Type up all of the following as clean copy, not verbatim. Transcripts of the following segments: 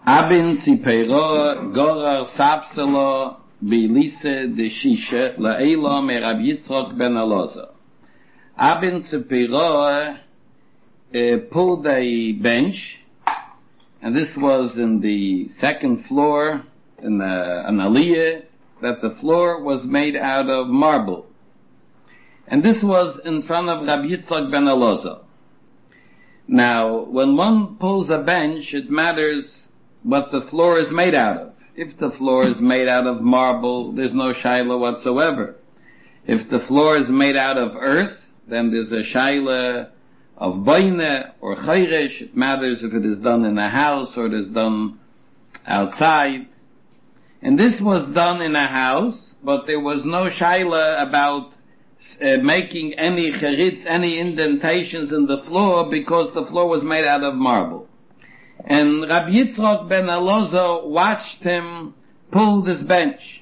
Abin Tzipero Gorar Sapselo Bilise de Shisha La'ela me Rab Yitzchok ben Elazar. Abin Tzipero pulled a bench, and this was in the second floor in an aliyah, that the floor was made out of marble. And this was in front of Rab Yitzchok ben Elazar. Now, when one pulls a bench, it matters what the floor is made out of. If the floor is made out of marble, there's no shaila whatsoever. If the floor is made out of earth, then there's a shaila of boine or chayresh. It matters if it is done in a house or it is done outside. And this was done in a house, but there was no shaila about making any cheritz, any indentations in the floor, because the floor was made out of marble. And Rab Yitzchok ben Elazar watched him pull this bench.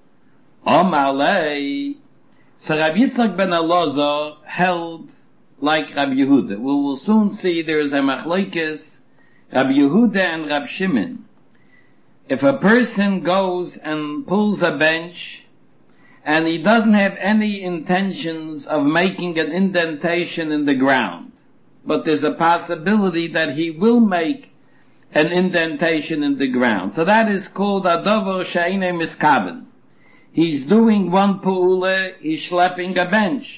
Omalei. So Rab Yitzchok ben Elazar held like Rab Yehuda. We will soon see there is a machlokes, Rab Yehuda and Rab Shimon. If a person goes and pulls a bench, and he doesn't have any intentions of making an indentation in the ground, but there's a possibility that he will make an indentation in the ground. So that is called Adover She'ene Miskaben. He's doing one pu'ula, he's schlepping a bench.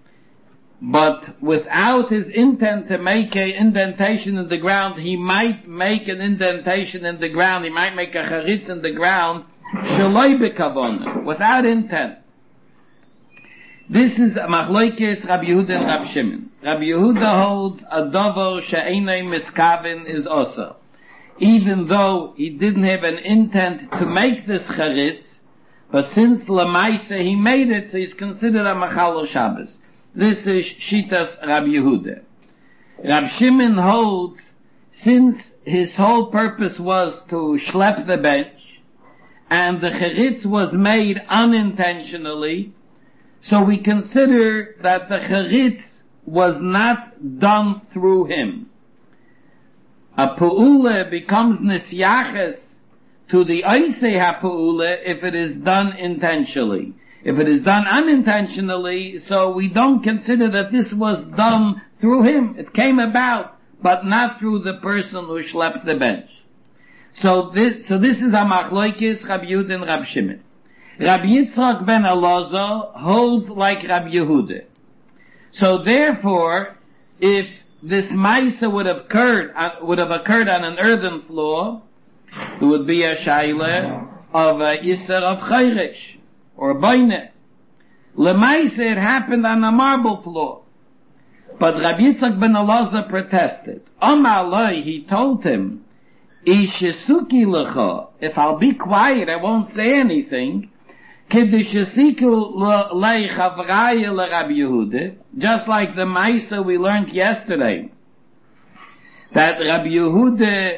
But without his intent to make an indentation in the ground, he might make an indentation in the ground, he might make a charitz in the ground, shaloi b'kavona, without intent. This is machlokes Rab Yehuda and Rab Shimon. Rab Yehuda holds Adover She'ene Miskaben is also. Even though he didn't have an intent to make this charitz, but since Lamaisa he made it, so he's considered a Machalo Shabbos. This is Shitas Rab Yehuda. Rab Shimon holds, since his whole purpose was to schlep the bench, and the charitz was made unintentionally, so we consider that the charitz was not done through him. A pu'ula becomes nisyaches to the oisei ha-pu'ula if it is done intentionally. If it is done unintentionally, so we don't consider that this was done through him. It came about, but not through the person who schlepped the bench. So this is a machlokes Rab Yehuda and Rab Shimon. Rab Yitzchok ben Elazar holds like Rab Yehuda. So therefore, if this Maisa would have occurred on an earthen floor, it would be a shaila of a Yisr of Chayresh, or Boine. Lemaisa, it happened on a marble floor. But Rabbi Yitzchak ben Elazar protested. Omaloi, he told him, Ishesuki lecha, if I'll be quiet, I won't say anything, Kedishesiku lei chavraya le Rabbi Yehuda, just like the Maisa we learned yesterday, that Rabbi Yehuda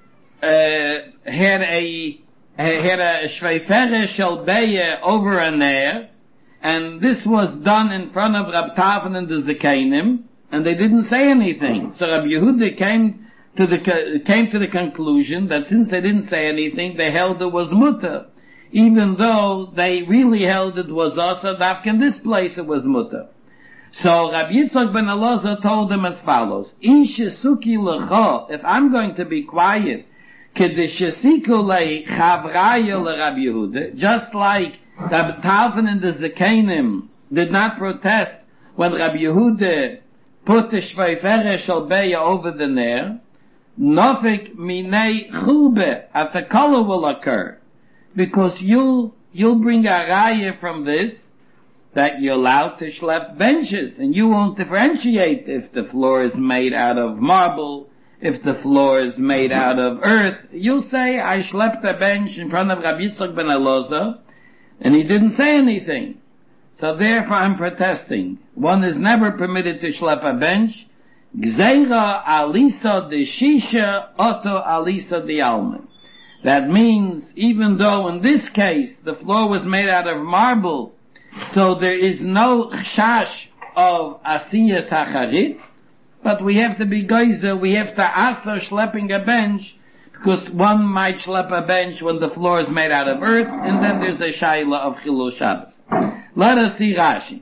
had a shveifere shel beya over a ner, and this was done in front of Rab Tavon and the Zekanim, and they didn't say anything. So Rabbi Yehuda came to the conclusion that since they didn't say anything, they held it was mutter, even though they really held it was also dafka in this place it was mutter. So Rabbi Yitzchok ben Elazar told them as follows: Ishesuki lecha, if I'm going to be quiet, kedeshesiku le chavraya le Rabbi Yehuda, just like Rabbi Talfan and the Zekanim did not protest when Rabbi Yehuda put the shveifere shel beya over the ner, nofik minei chube, a takala will occur, because you'll bring a raya from this that you're allowed to schlep benches, and you won't differentiate if the floor is made out of marble, if the floor is made out of earth. You'll say, I schlepped a bench in front of Rabbi Yitzchok ben Elazar, and he didn't say anything. So therefore I'm protesting. One is never permitted to schlep a bench. Gzeira alisa de shisha oto alisa de alma. That means, even though in this case the floor was made out of marble, so there is no chash of asiyas hacharitz, but we have to be geyser, we have to asa schlepping a bench, because one might schlep a bench when the floor is made out of earth, and then there's a shaila of Chilul Shabbos. Let us see Rashi.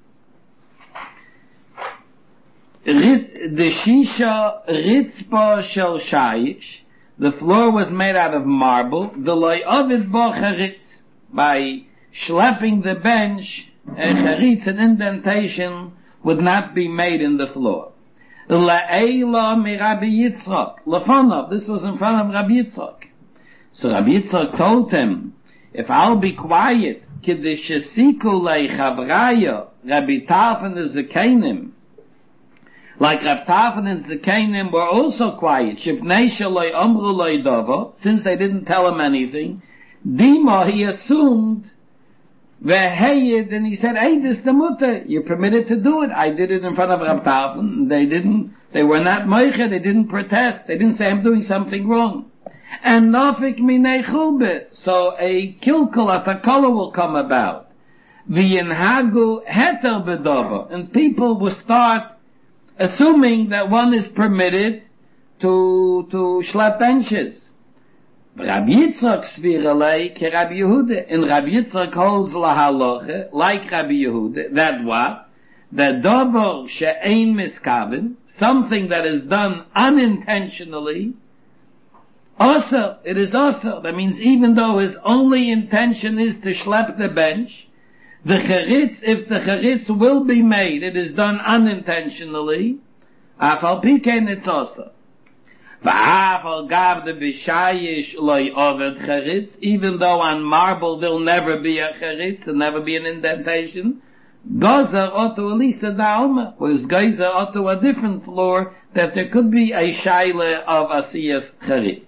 The Shisha Ritzpa Shel Shayish, the floor was made out of marble, the loy ovid bo charitz, by schlepping the bench, a charitz, an indentation, would not be made in the floor. La'ela mi Rabbi Yitzchak, lefanov, this was in front of Rabbi Yitzchak. So Rabbi Yitzchak told him, if I'll be quiet, kidishesiku le'chavraya, Rabbi Tarfon is a Zekanim, like Rav Tarfon and Zekanim were also quiet, Shipnei shaloi amru loi dava, since they didn't tell him anything, Dima, he assumed, Veheyed, and he said, hey, this is the mutter, you're permitted to do it. I did it in front of Rav Tarfon, they were not moiche, they didn't protest, they didn't say I'm doing something wrong. And nafik minei chulbe, so a kilkul, a takala will come about. V'yinhagu heter bedava, and people will start assuming that one is permitted to schlep benches. Rabbi Yitzchak sviralei ke Rabbi Yehuda, and Rabbi Yitzchak holds lahaloche, like Rabbi Yehuda, that what? That davar she'ein miskaven, something that is done unintentionally, also, it is also, that means even though his only intention is to schlep the bench, the charitz, if the charitz will be made, it is done unintentionally, afal pikein it's also. V'afal gav the b'shayish loy oved charitz, even though on marble there'll never be a charitz, there'll never be an indentation, gozer oto elisa da'alma, whereas gozer oto a different floor, that there could be a shaila of asiyas charitz.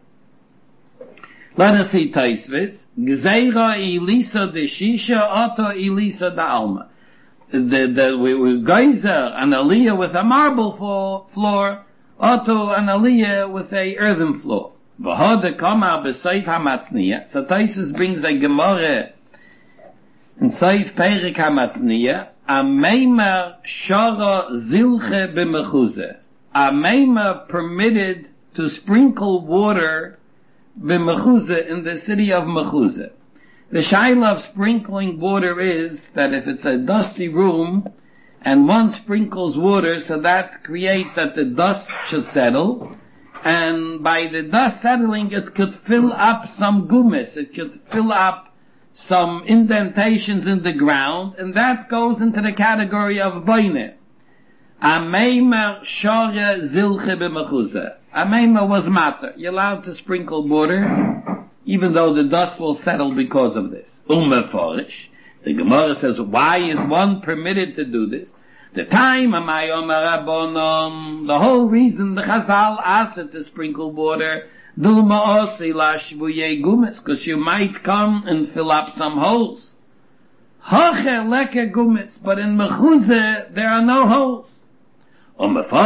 Let us see Taisvis. Gzeira Elisa de Shisha, Otto Elisa da Alma. We geyser an aliyah with a marble floor, Otto an aliyah with a earthen floor. V'hoda kama b'seif hamatzniya. So Taisvis brings a Gemara in Seif Perik hamatzniya. A meimer shara zilche b'mechuze. A meimer permitted to sprinkle water b'mechuze, in the city of Mechuze. The shaila of sprinkling water is that if it's a dusty room and one sprinkles water, so that creates that the dust should settle, and by the dust settling it could fill up some gumis, it could fill up some indentations in the ground, and that goes into the category of boine. Ameimer shara zilche b'mechuze. Ameimer was matter. You're allowed to sprinkle water, even though the dust will settle because of this. Umeforish. The Gemara says, why is one permitted to do this? The time amay omer rabbonon, the whole reason the Chazal asked it to sprinkle water, dulma osi lashvuye gumes, because you might come and fill up some holes. Hoche leke gumes, but in Mechuze there are no holes. So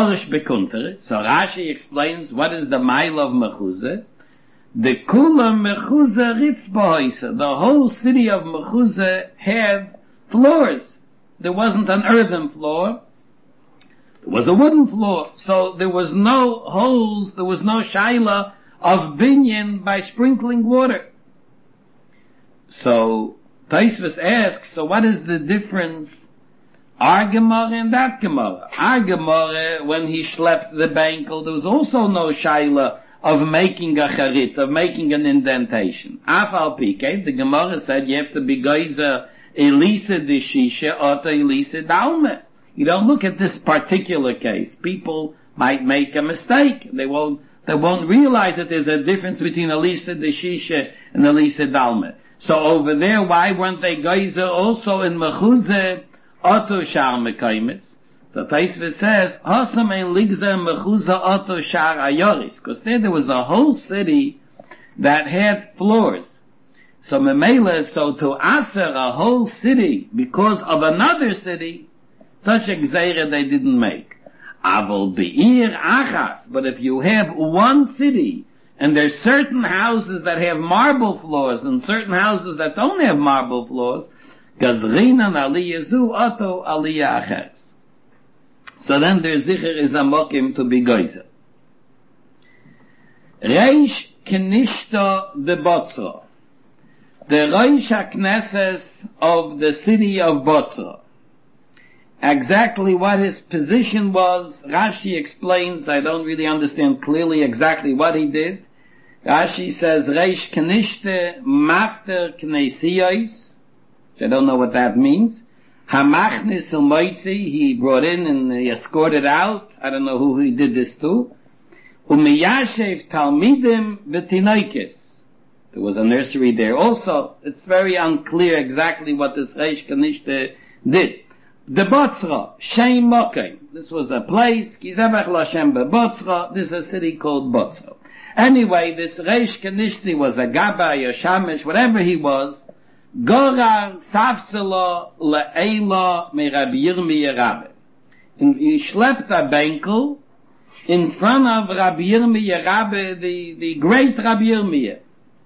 Rashi explains what is the mile of Mechuze. The kula Mechuze ritzbahoise. The whole city of Mechuze had floors. There wasn't an earthen floor. There was a wooden floor. So there was no holes, there was no shaila of binyan by sprinkling water. So Taisvis asks, so what is the difference our Gemara and that Gemara? Our Gemara, when he schlepped the bankel, there was also no shaila of making a charitz, of making an indentation. Afal pike, the Gemara said you have to be geyser Elisa de Shisha or Elisa Dalme. You don't look at this particular case. People might make a mistake. They won't realize that there's a difference between Elisa de Shisha and Elisa Dalme. So over there, why weren't they geyser also in Mechuze? Otto Shar Mekaimitz. So Taisvis says, Hasam ein ligza Mechuza Otto Shar Ayoris. Because there was a whole city that had floors. So Memela, so to Aser a whole city because of another city, such a gzeira they didn't make. Avol Be'ir Achas. But if you have one city, and there's certain houses that have marble floors, and certain houses that don't have marble floors, Gazrinan aliyah zu oto aliyah acheres. So then their zicher is a mokim to be geyser. Reish Knishta de Botzra, the Rosh HaKnesses of the city of Botzra. Exactly what his position was, Rashi explains. I don't really understand clearly exactly what he did. Rashi says, Reish Knishta Mafter Knesiyos, which I don't know what that means. Hamachnis Umoitzi, he brought in and he escorted out. I don't know who he did this to. Umiyashev Talmidim B'tinoikis. There was a nursery there also. It's very unclear exactly what this Reish Knishta did. The Botzra, Shem Mokem. This was a place, Kizabach Lashem Botzra. This is a city called Botzra. Anyway, this Reish Knishta was a Gabbai, a Shamish, whatever he was. Gorar Safselo Le'ela Me Rabbi Yirmiyah Rabbe. And he schlepped a benkel in front of Rabbi Yirmiyah Rabbe, the great Rabbi Yirmiyah.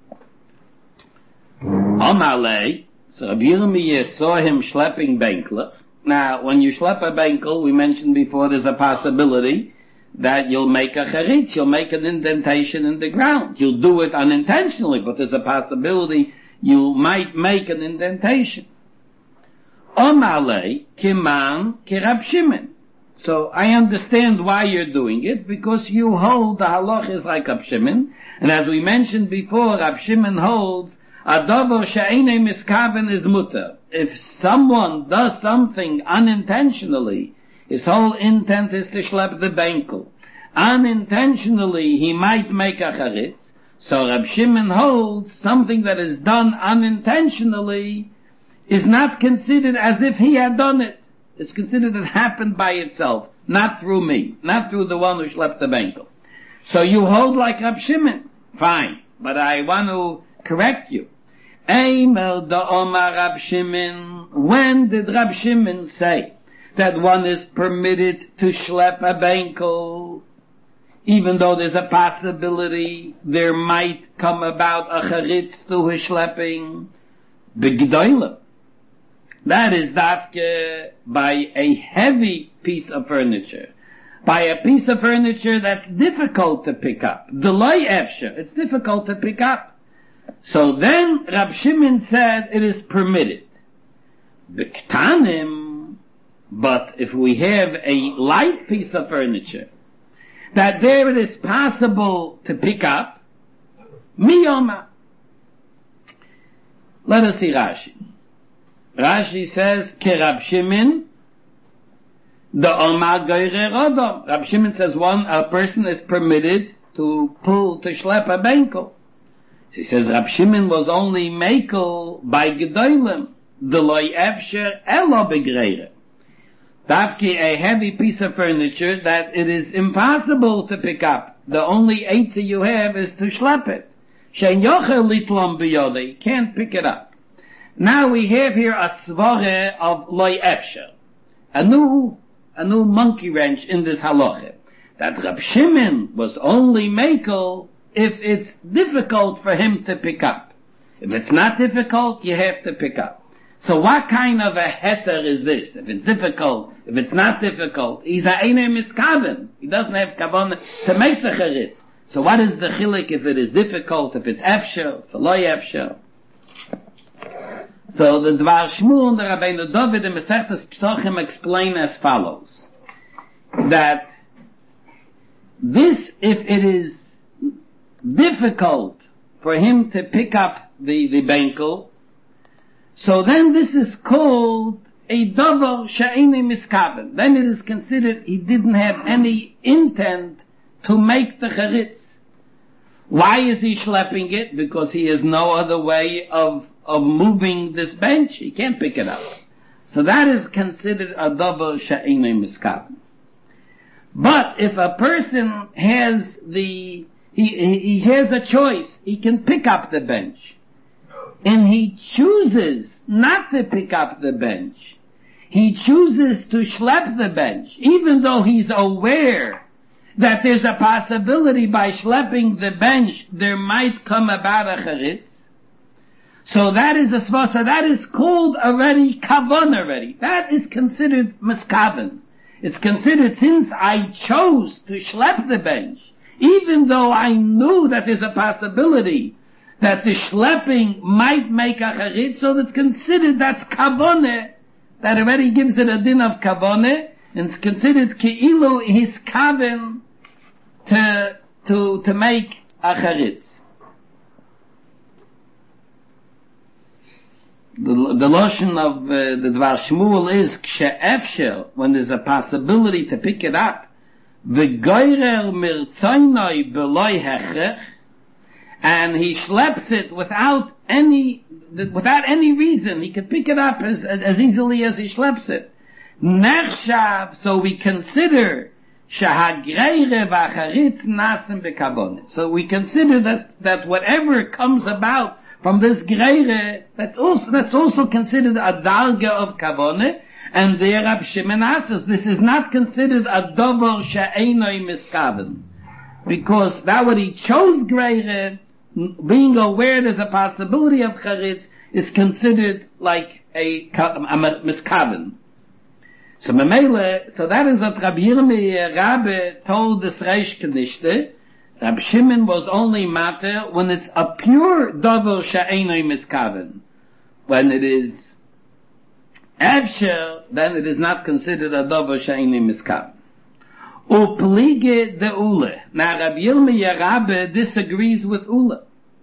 Amalei, so Rabbi Yirmiyah saw him schlepping benkel. Now, when you schlep a benkel, we mentioned before, there's a possibility that you'll make a charitz, you'll make an indentation in the ground. You'll do it unintentionally, but there's a possibility you might make an indentation. Omalei kiman kirab Shimon. So I understand why you're doing it, because you hold the halach is like Rab Shimon, and as we mentioned before, Rab Shimon holds Adover she'enei miskaven is mutter. If someone does something unintentionally, his whole intent is to schlep the benkel. Unintentionally, he might make a charitz. So Rab Shimon holds something that is done unintentionally is not considered as if he had done it. It's considered it happened by itself, not through me, not through the one who schlepped the benkel. So you hold like Rab Shimon. Fine. But I want to correct you. Eimer da Omar Rab Shimon. When did Rab Shimon say that one is permitted to schlep a benkel, even though there's a possibility there might come about a charitz through his schlepping? Begdoilem. That is dafke by a heavy piece of furniture, by a piece of furniture that's difficult to pick up. Delay efsher, it's difficult to pick up. So then Rab Shimon said it is permitted. B'ktanim, but if we have a light piece of furniture, that there it is possible to pick up, miyoma. Let us see Rashi. Rashi says, Ke Rab Shimon, the Omar Goyre Rodom. Rab Shimon says a person is permitted to schlep a benkel. He says Rab Shimon was only mekel by gedolim, the loy efsher elo begreire. Dafki, a heavy piece of furniture that it is impossible to pick up. The only eitzah you have is to schlep it. Shein yochel litlom biyode, can't pick it up. Now we have here a svare of loy efsher, a new monkey wrench in this halacha, that Rab Shimon was only mekel if it's difficult for him to pick up. If it's not difficult, you have to pick up. So what kind of a heter is this? If it's difficult, if it's not difficult, he's a einei miskaven. He doesn't have kavanah to make the charitz. So what is the chilik if it is difficult, if it's efsher, if it's loy efsher? So the Dvar Shmuel and the Rabbeinu David in Masechtas Psochim explain as follows, that this, if it is difficult for him to pick up the benkel, so then this is called a davar she'enei miskaven. Then it is considered he didn't have any intent to make the charitz. Why is he schlepping it? Because he has no other way of moving this bench. He can't pick it up. So that is considered a davar she'enei miskaven. But if a person has he has a choice, he can pick up the bench, and he chooses not to pick up the bench. He chooses to schlep the bench, even though he's aware that there's a possibility by schlepping the bench there might come about a charitz. So that is a svasa, that is called already kavon already. That is considered miskaven. It's considered, since I chose to schlep the bench, even though I knew that there's a possibility that the schlepping might make a charitz, so that's considered, that's kavone, that already gives it a din of kavone, and it's considered keilu his kaven to make a charitz. The lotion of the Dvar Shmuel is kshe'efshel, when there's a possibility to pick it up, v'goyrer mirtzoynoi beloi hechrech, and he schleps it without any reason. He can pick it up as easily as he schleps it. Nechshav, so we consider shahagreire v'acharitz nasim bekavonet. So we consider that whatever comes about from this greire, that's also considered a darga of kavonet. And there Rab Shimon asks, this is not considered a dover she'enoi miskaven, because that what he chose greire, being aware there's a possibility of charitz, is considered like a miskaven. So that is what Rabbi Yirmiyah Rabbe told this Reish Knishte. Rab Shimon was only matter when it's a pure dover she'enoi miskaven. When it is Efsher, then it is not considered a dover she'enoi miskaven. Uplige de Ule. Now Rabbi Yirmiyah Rabbe disagrees with Ule,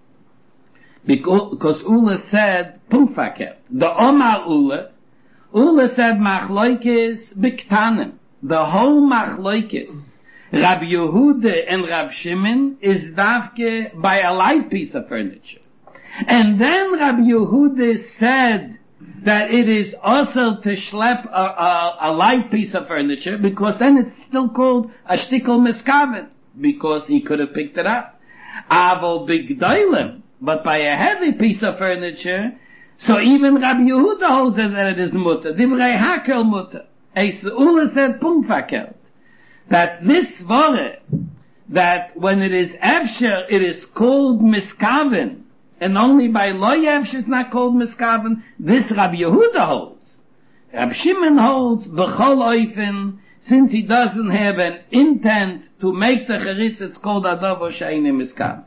because Ule said Pufaket. The Omar Ule said Machloikis Biktanim. The whole Machloikis, Rabbi Yehuda and Rab Shimon, is davke by a light piece of furniture. And then Rabbi Yehuda said that it is also to schlep a light piece of furniture, because then it's still called a shtickle miskaven, because he could have picked it up. Avo bigdoilem, but by a heavy piece of furniture, so even Rabbi Yehuda holds that it is mutter. Divrei hakel mutter. Ula said pumfakel. That this vore, that when it is efsher, it is called miskaven, and only by lo efsher it's not called miskaven. This Rabbi Yehuda holds. Rabbi Shimon holds b'chol oifen, since he doesn't have an intent to make the charitz, it's called adovo she'enoi miskaven.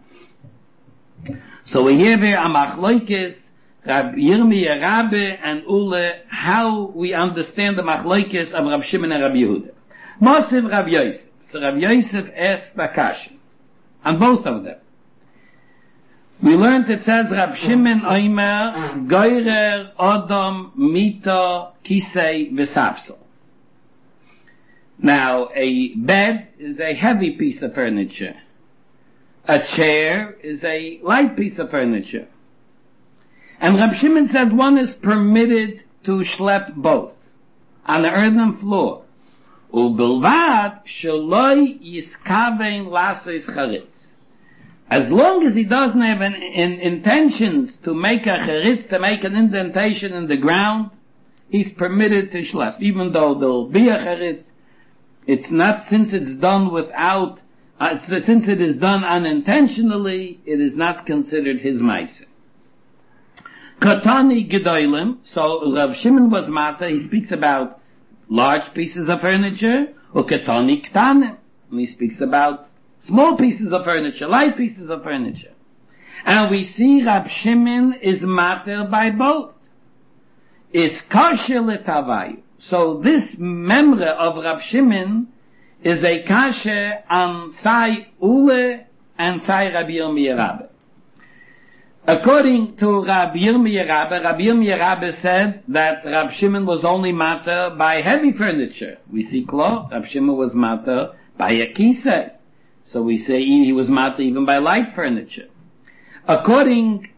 So we hear here a machloikis, Rabbi Yirmiyah Rabbe and Ule, how we understand the machloikis of Rabbi Shimon and Rabbi Yehuda. Mosiv Rabbi Yosef. So Rabbi Yosef asked Bakash on both of them. We learned it says Rabbi Shimon Oimer Goyrer Odom Mito Kisei V'Safsol. Now a bed is a heavy piece of furniture. A chair is a light piece of furniture. And Rabbi Shimon said one is permitted to schlep both on the earthen floor. Ubilvad sheloi yiskaven lasis charitz. As long as he doesn't have intentions to make a charitz, to make an indentation in the ground, he's permitted to schlep. Even though there will be a charitz, it's not, since it's done without, since it is done unintentionally, it is not considered his ma'aseh. Katani gedolim, so Rav Shimon was mata, he speaks about large pieces of furniture, or katani ktanim, and he speaks about small pieces of furniture, light pieces of furniture. And we see Rav Shimon is mater by both. Is kosher letavayu. So this memra of Rav Shimon is a kasher on Sai Ule and Sai Rabbi Yirmiyah Rabbe. According to Rabbi Yirmiyah Rabbe said that Rav Shimon was only mater by heavy furniture. We see cloth. Rav Shimon was mater by a kisei. So we say he was mater even by light furniture. According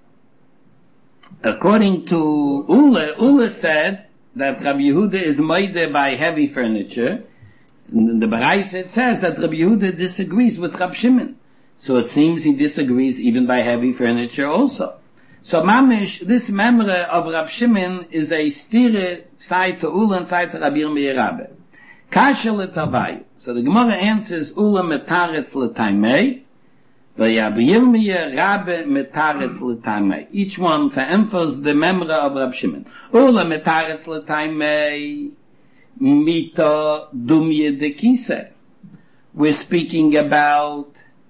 to Ule said that Rabbi Yehuda is moide by heavy furniture. In the Baraisa it says that Rabbi Yehuda disagrees with Rav Shimon. So it seems he disagrees even by heavy furniture also. So mamish, this memra of Rav Shimon is a stire side to Ula and side to Rabbi Yirmiyah Rabbe. Kasha letavayu. So the Gemara answers Ula metaretz l'taimei, v'Rabbi Yirmiyah Rabbe metaretz l'taimei. Each one to emphasize the memra of Rav Shimon. Ula metaretz l'taimei, mito dumye de kisei. We're speaking about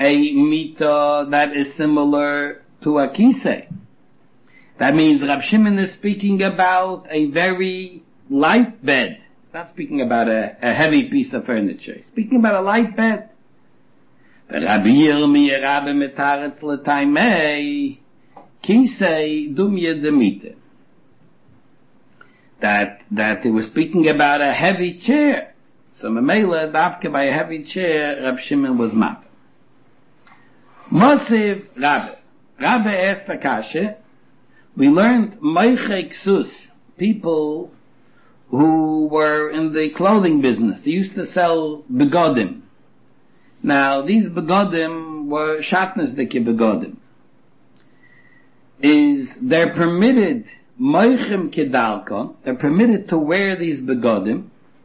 a mita that is similar to a kisei. That means Rab Shimon is speaking about a very light bed. He's not speaking about a heavy piece of furniture. He's speaking about a light bed. Rabbi Yirmiyah Rabbi Metaretz L'taimei Kisei Dumye Demite. That they were speaking about a heavy chair. So Mamela, Dafke by a heavy chair, Rab Shimon was mad. Mosiv Rabbi. Rabbi asked Akasha, we learned Meiche Ksus, people who were in the clothing business. They used to sell begodim. Now, these begodim were shatnesdike begodim. They're permitted, Meichem Kedalkon, they're permitted to wear these begodim,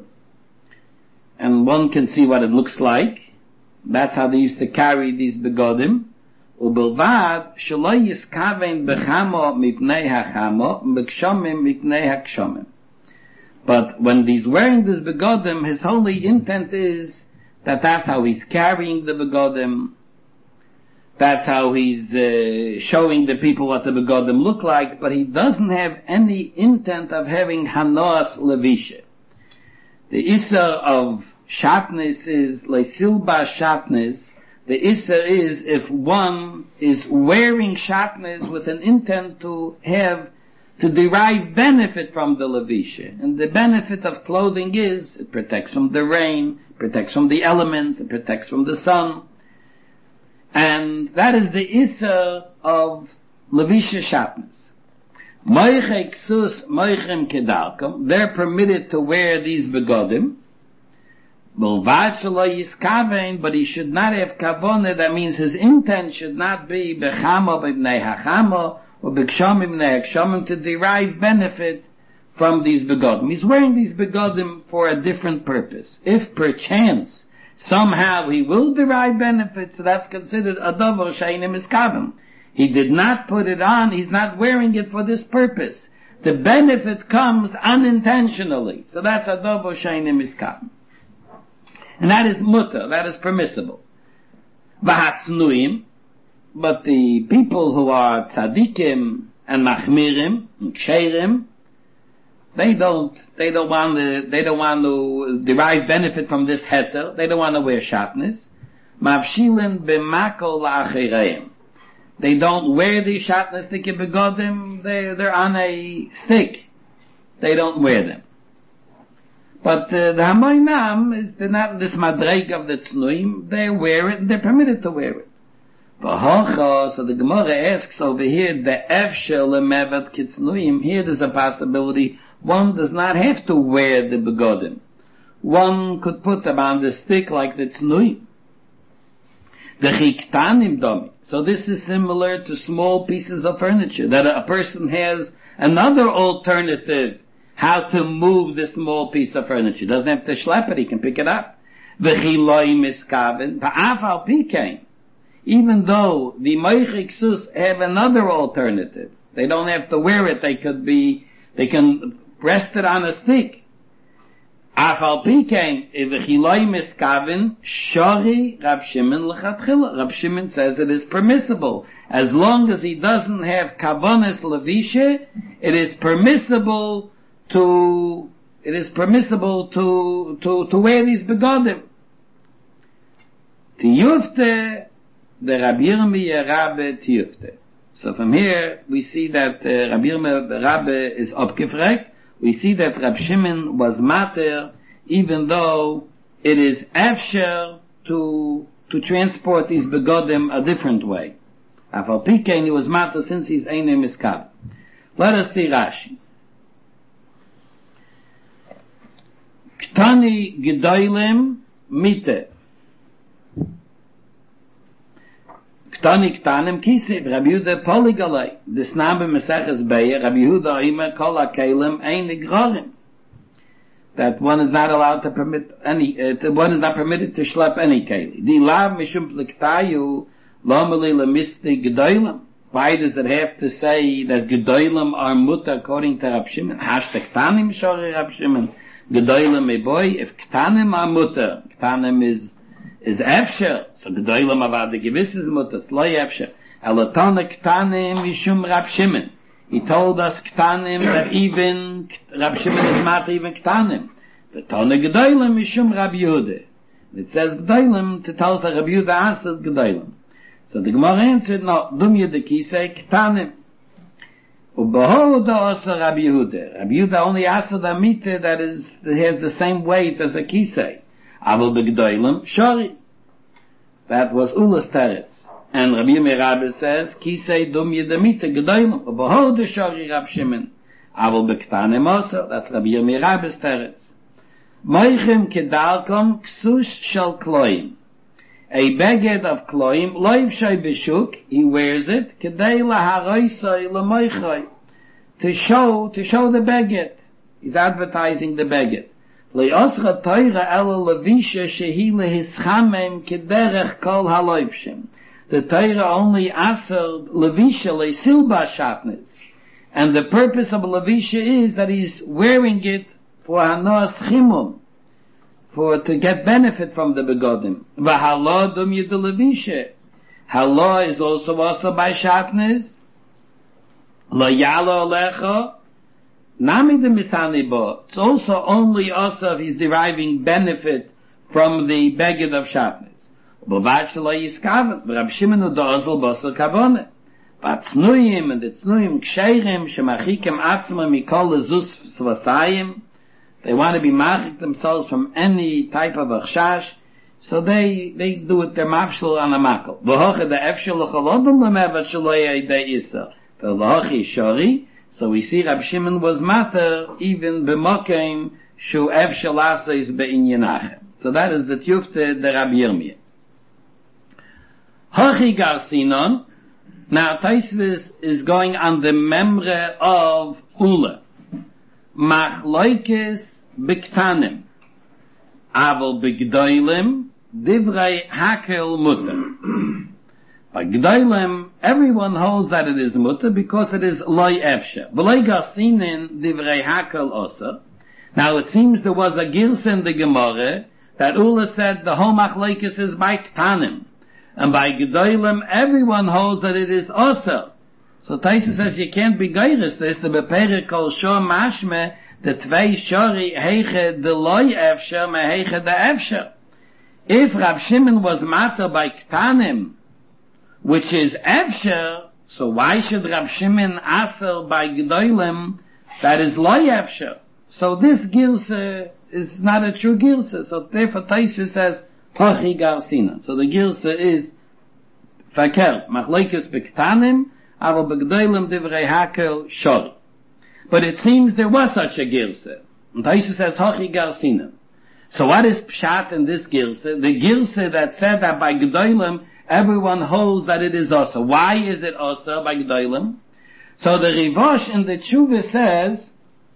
and one can see what it looks like. That's how they used to carry these begodim. Ubelvad shelo yiskaven bechamo mipnei hachamo b'kshomim mipnei hakshomim. But when he's wearing this begodim, his holy intent is that that's how he's carrying the begodim. That's how he's showing the people what the begodim look like. But he doesn't have any intent of having hanoas levisha. The issa of shatnez is leisilba shatnez. The issa is if one is wearing shatnez with an intent to derive benefit from the levisha. And the benefit of clothing is, it protects from the rain, protects from the elements, it protects from the sun. And that is the issa of levisha shatnez. Moiche ksus moichem kedalkom, they're permitted to wear these begodim. But he should not have kavone, that means his intent should not be bechamo b'bnei hachamo or b'kshomim b'nei hakshomim to derive benefit from these begodim. He's wearing these begodim for a different purpose. If perchance somehow he will derive benefit, so that's considered a davar she'eino miskaven. He did not put it on, he's not wearing it for this purpose. The benefit comes unintentionally, so that's a davar she'eino miskaven. And that is mutter, that is permissible. V'hatznuim, but the people who are tzadikim and machmirim and ksherim, they don't want to derive benefit from this heter. They don't want to wear shatnez. Mavshilin b'makol la'achireim. They don't wear the shatnez tiki begodim. They're on a stick. They don't wear them. But the Hamoinam is not this madreig of the tznuim. They wear it, and they're permitted to wear it. So the Gemara asks over here, the efshel lemevet kitznuim. Here there's a possibility one does not have to wear the begodim. One could put them on the stick like the tznuim. The chiktanim domi. So this is similar to small pieces of furniture, that a person has another alternative how to move this small piece of furniture. Doesn't have to schlep it, he can pick it up. V'chiloi miskaven, v'afal pikein. Even though the Moiche Ksus have another alternative. They don't have to wear it, they can rest it on a stick. Afal pikein, v'chiloi miskaven, shori Rab Shimon l'chatchila. Rab Shimon says it is permissible. As long as he doesn't have kavonis levisha, it is permissible to wear these begodim. Tiyufte, the Rabbi Yirmiyah Rabbi Tiyufte. So from here we see that Rabbi Yirmiyah Rabbi is abgefragt. We see that Rab Shimon was mater, even though it is afsher to transport these begodim a different way. Afal pikein he was mater since he's eino miskaven. Let us see Rashi. Ktani gedoylem mite. Ktani ktanem kisei. Rabbi Yehuda poligalei. This name Meseches Be'er. Rabbi Yehuda oimer kol hakelim ein nigrarim. That one is not allowed to permit one is not permitted to schlep any keli. Di lav mishum pliktayu lomeli lemisti gedoylem. Why does it have to say that gedoylem are mutter according to Rab Shimon? Hashtag ktanim shori Rab Shimon. Gedoylem eboy, if ktanim are mutter, ktanim is Efsher. So Gedolim avad the gewisses Mutter, it's loy Efsher. Elatone Ktanim Mishum Rab Shimon. He told us Ktanim that even Rab Shimon is not even Ktanim. V'tone Gedolim Mishum Rab Yehuda. It says Gedolim to tell us that Rab Yehuda asked Gedolim. So the Gemara answered, no, Dum Yedekise Ktanim. Ubehoda also Rab Yehuda. Rab Yehuda only asked the Amita that has the same weight as a Kisei. Aval Begdolim Shori. That was Ulas Teretz. And Rabbi Merabah says, Kisei Dum Yedamita Gedolim Ubehoda Shori Rab Shimon. Aval Bektanim also. That's Rabbi Merabah's Teretz. Moichim Kedalkom Ksush Shal Kloim. A beged of Kloim, loiv shay b'shuk, he wears it, kedei laharoisoi l'moichoi, to show the beged. He's advertising the beged. Le'osra toira ela levisha shehi lehischamem kederech kol haloivshem. The Torah only aser levisha le'silba shatnes. And the purpose of levisha is that he's wearing it for hanos chimum, to get benefit from the begodim. V'halo dum yedelevishe. Halo is also by shatnez. Lo yalo alecha. Nami de misani bo. It's also only also if he's deriving benefit from the beged of shatnez. B'vad shelo yiskavet. Rab Shimon u'dozel bosel kavone. But tznuim and the tznuim ksheirim shemachikem atzma mikol lezus svasayim. They want to be machik themselves from any type of achshash, so they do it, they're mafshel on a makel. V'hoche the efshel l'cholodum l'meva shaloya idei isa. V'hoche shori, so we see Rab Shimon was mater, even b'mokeim shu efshel asa is be'inyanachem. So that is the tiyufte the Rabbi Yirmiyah. Hochi garsinon, now Taisvis is going on the memre of Ula. Machloikes Biktanim. Aval Bigdoilim, Divrei Hakel Mutter. By Gdoilim, everyone holds that it is Mutter because it is Loi Efshe. V'loi Garsinin Divrei Hakel Osa. Now it seems there was a Girsa in the Gemara that Ula said the whole Machlokes is by Ktanim. And by Gdoilim, everyone holds that it is Osa. So Taisa says you can't be geiris this, the Bepere Kol Shor Mashme, the Tvei Shori Heiche de Loi Efsher me Heiche de Efsher. If Rab Shimon was matter by Ktanim, which is Efsher, so why should Rab Shimon aser by Gdoilim that is Loi Efsher? So this Girsa is not a true Girsa. So therefore Taisa says Hochi Garsina. So the Girsa is Faker, Machlokes B'Ktanim, Aval B'Gdoilim Divrei Hakel Shori. But it seems there was such a Girsa. And Taisa says, Hochi Garsina. So what is Pshat in this Girsa? The Girsa that said that by Gdoilim, everyone holds that it is Osa. Why is it Osa by Gdoilim? So the Rivosh in the Tshuva says,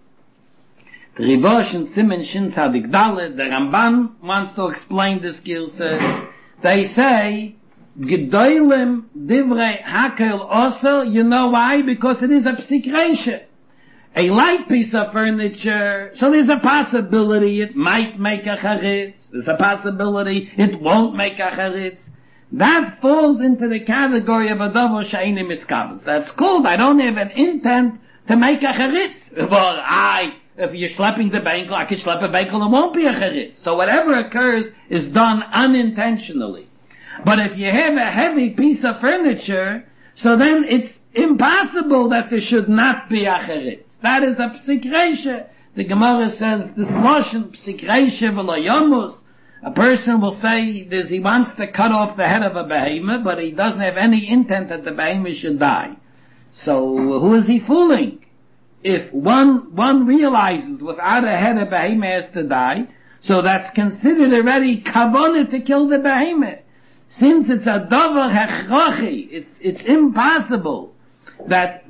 the Rivosh in Simen Shin Tzadik Dalet, the Ramban wants to explain this Girsa. They say, Gdoilim Divrei Hakel Osa, you know why? Because it is a Psik Reisha. A light piece of furniture, so there's a possibility it might make a charitz. There's a possibility it won't make a charitz. That falls into the category of a davar she'eini miskabels. That's called, I don't have an intent to make a charitz. Well, if you're schlepping the bankel, I could schlepp a bankel, it won't be a charitz. So whatever occurs is done unintentionally. But if you have a heavy piece of furniture, so then it's impossible that there should not be a charitz. That is a psik reisha. The Gemara says this lashon psik reisha v'lo yomus. A person will say this, he wants to cut off the head of a behemoth, but he doesn't have any intent that the behemoth should die. So who is he fooling? If one realizes without a head a behemoth has to die, so that's considered already kavanah to kill the behemoth. Since it's a davar hechrachi, it's impossible that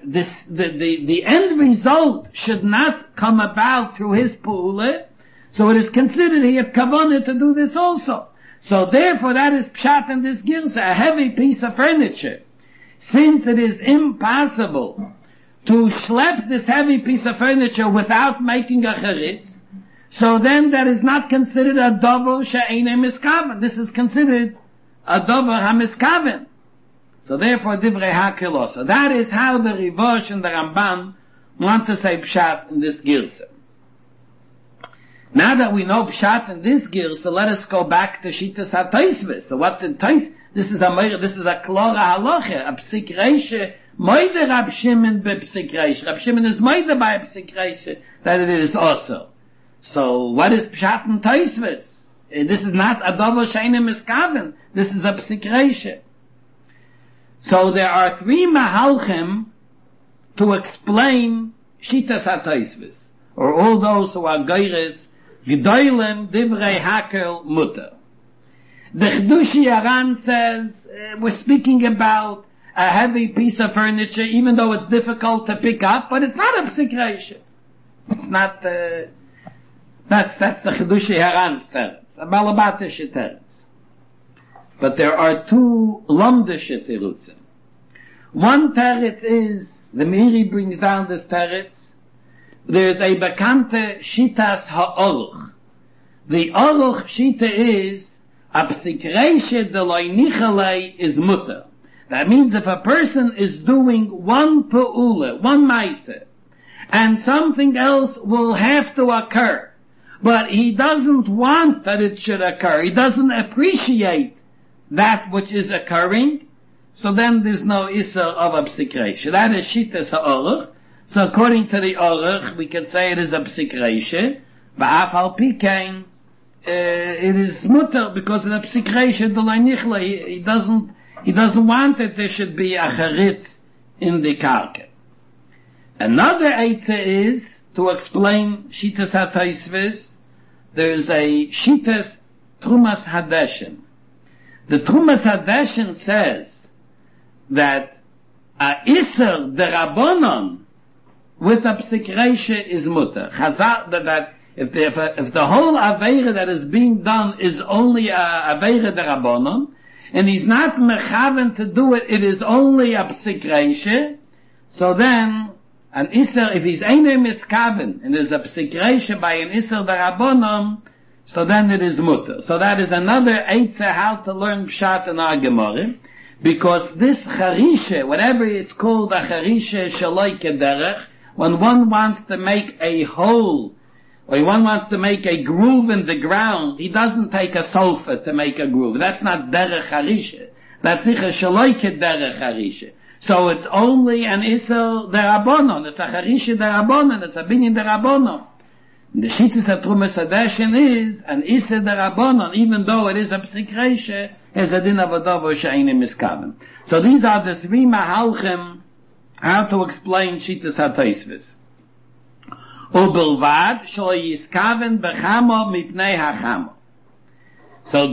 the end result should not come about through his pu'ula, so it is considered he had kavanah to do this also. So therefore that is pshat in this girsa, a heavy piece of furniture. Since it is impossible to schlep this heavy piece of furniture without making a charitz, So then that is not considered a davar she'eina miskaven. This is considered a davar hamiskaven. So therefore, divrei hakel also. That is how the Rivosh and the Ramban want to say pshat in this girsa. Now that we know pshat in this girsa, let us go back to Shitas HaTosfos. So what the Tos? This is a klora halacha, a psik reisha, moide Rab Shimon be psik reisha. Rab Shimon is moide by psik reisha, that it is also. So what is pshat in Tosfos? This is not a davar she'eina miskaven. This is a psik reisha. So there are three mahalchim to explain Shitas HaTosfos, or all those who are geires, gedoylem divrei hakel mutter. The Chedushi Aran says, we're speaking about a heavy piece of furniture, even though it's difficult to pick up, but it's not a psik reisha. It's not, that's the Chedushi Aran's teretz, a balabatish teretz. But there are two lamdishe terutzim. One teretz is, the Meiri brings down this teretz, there's a bekannte Shitas ha'oruch. The oruch shita is, a psik reisha de loy nichalei is mutter. That means if a person is doing one pe'ula, one ma'aseh, and something else will have to occur, but he doesn't want that it should occur, he doesn't appreciate that which is occurring, so then there's no isser of a psik reisha. That is shitas ha'oruch. So according to the oruch, we can say it is a psik reisha, ba'af al pikein, it is mutter because in a psik reisha de loy nichalei, he doesn't want that there should be a charitz in the karka. Another eitzah is to explain Shitas HaTosfos. There's a Shitas Trumas Hadeshen. The Trumas Hadeshen says that a Isser de Rabbanon with a psik reisha is mutter. Chazal, that if the whole aveira that is being done is only a aveira de Rabbanon, and he's not mechaven to do it, it is only a psik reisha, so then an Isser, if he's eine miskaven, and there's a psik reisha by an Isser de Rabbanon, so then it is mutter. So that is another eitzah how to learn pshat in our Gemara, because this charisha, whatever it's called, a charisha shaloi kederech, when one wants to make a hole, or one wants to make a groove in the ground, he doesn't take a sofa to make a groove. That's not derech harisha. That's sicher shaloi kederech harisha. So it's only an isser derabonon. It's a harisha derabonon. It's a binyan derabonon. The Shitas HaTrumas Hadeshen is an isser derabonon, even though it is a psik reisha, has a din of a davar she'eina miskaven. So these are the three mahalchim how to explain Shitas HaTosfos. Ubelvad shlo yiskaven bechamo mipnei hachamo. So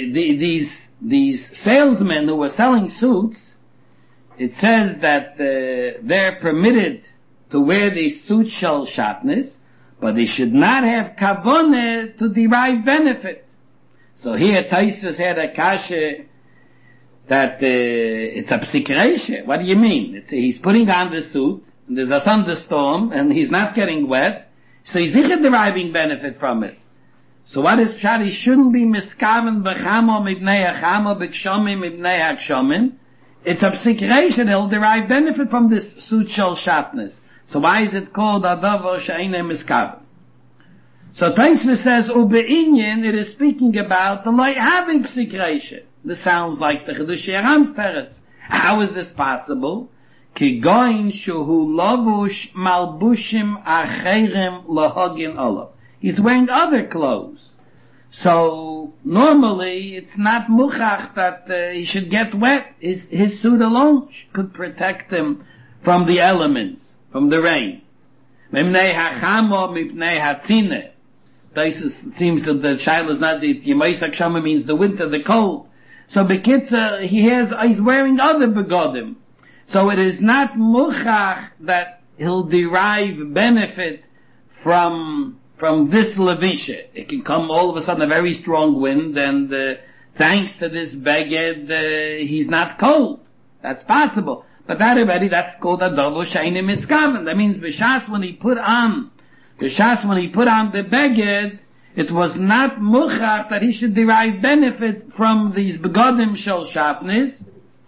these salesmen who were selling suits, it says that they're permitted to wear these suits shel shatnez, but they should not have kavanah to derive benefit. So here Tosfos had a kasha that it's a psik reisha. What do you mean? He's putting on the suit, and there's a thunderstorm, and he's not getting wet, so he's not deriving benefit from it. So what is pshat? He shouldn't be miskaven b'chamo mibnei hachamo b'kshomim mibnei hakshomim. It's a psik reisha, he'll derive benefit from this suit shel shatnez. So why is it called a davar she'eina miskaven? So Tosfos says, ube'inyan, it is speaking about the loy having psik reisha. This sounds like the Chedushi Aran's teretz. How is this possible? Ki goin shuhu lavush malbushim acherem lahogin olav. He's wearing other clothes. So normally it's not muchach that he should get wet. His suit alone could protect him from the elements, from the rain. Mipnei hachamo mipnei hatzine. It seems that the shaila is not the Yemais HaKshama means the winter, the cold. So Bekitza, he's wearing other begodim. So it is not muchach that he'll derive benefit from this levisha. It can come all of a sudden a very strong wind, and thanks to this beged, he's not cold. That's possible. But that's called a davar she'eina miskaven. That means b'shas when he put on B'shas, when he put on the beged, it was not muchach that he should derive benefit from these begodim shel shapnis,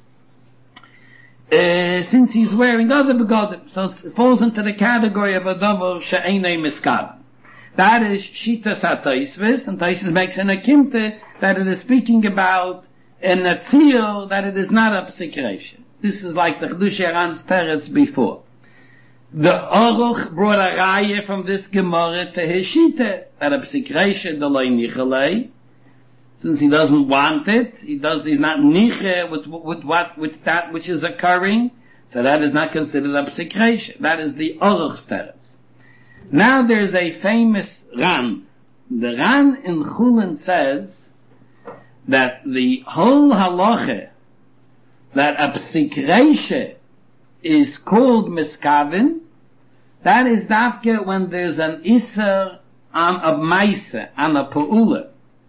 since he's wearing other begodim. So it falls into the category of a davar she'enei miskav. That is Shitas HaTaisvis, and Taisvis makes an akimte that it is speaking about a Natzil, that it is not a psikration. This is like the Chedush Eran's teretz before. The Aruch brought a raya from this Gemara to his Shita, that a psikration delay nichalei, since he doesn't want it, he's not niche with that which is occurring, so that is not considered a psikration. That is the Aruch's teretz. Now there's a famous Ran. The Ran in Chulin says that the whole halacha that a psikreshe is called miskavin, that is dafke when there's an iser on a maise, on a pu'ula.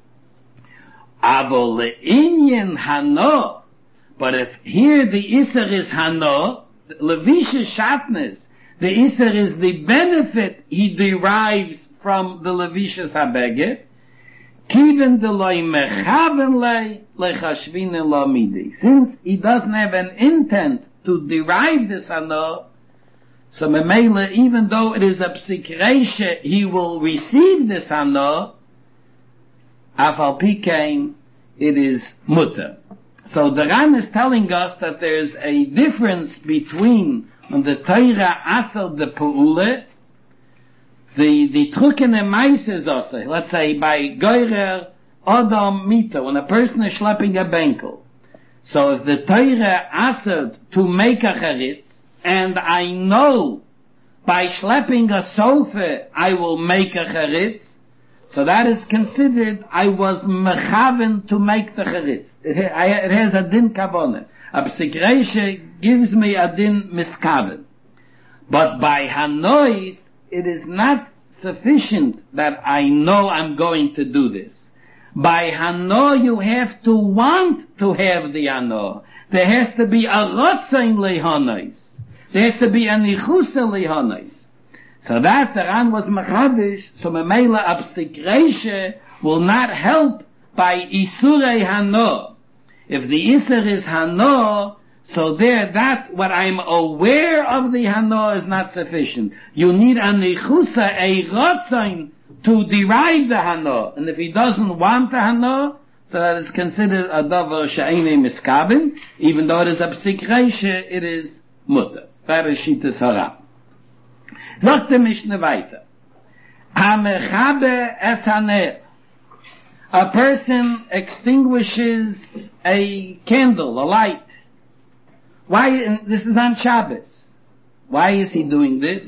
Avo le'inyin hano, but if here the iser is hano, levisha shatnes, the iser is the benefit he derives from the levishas habeged. Kiven de loy mechaven lei lechashvine lo midi. Since he doesn't have an intent to derive this hano, so memela, even though it is a psikreshe, he will receive this hano. Afal pikein, it is mutter. So the Ran is telling us that there's a difference between when the Torah asel the pu'ule, the trukene meises also, let's say by goyrer adam mita, when a person is schlepping a benkel. So if the Torah asel to make a charitz, and I know by schlepping a sofa I will make a charitz, so that is considered I was mechaven to make the charitz. It has a din kavonah. A psikreshe gives me a din miskaven. But by hanois, it is not sufficient that I know I'm going to do this. By hano, you have to want to have the hano. There has to be a rotzain lehanois. There has to be a nichusa lehanois. So that the Ran was machadish, so memela a psikreshe will not help by isurei hano. If the Isser is Hano, so there that what I'm aware of the Hano is not sufficient. You need a Nichusa, a Rotzain, to derive the Hano. And if he doesn't want the Hano, so that is considered a Davar She'enei Miskabin, even though it is a Psikreshe, it is Mutter. That is Shitas Hara. Sagt der Mishnah weiter. HaMechabe es Haner. A person extinguishes a candle, a light. Why? This is on Shabbos. Why is he doing this?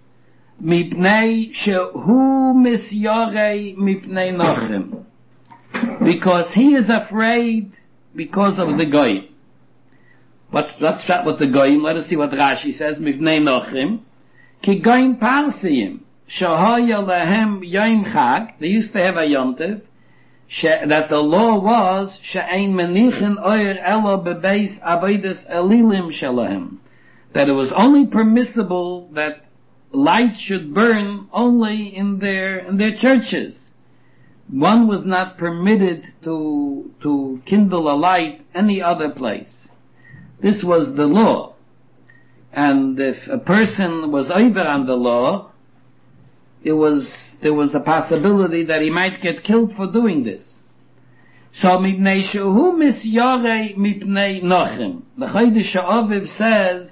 Mipnei shehu misyarei mipnei nochrim. Because he is afraid because of the goyim. Let's start with the goyim. Let us see what Rashi says. Mipnei nochrim. Ki goyim parsiyim. Shahaya lehem yom chag. They used to have a yontev. That the law was she'ein menichin oyer elo bebeis avodas elilim shelahem, that it was only permissible that light should burn only in their churches. One was not permitted to kindle a light any other place. This was the law, and if a person was over on the law, there was a possibility that he might get killed for doing this. So, mipnei shehu misyarei mipnei nochim. The Chodesh Aviv says,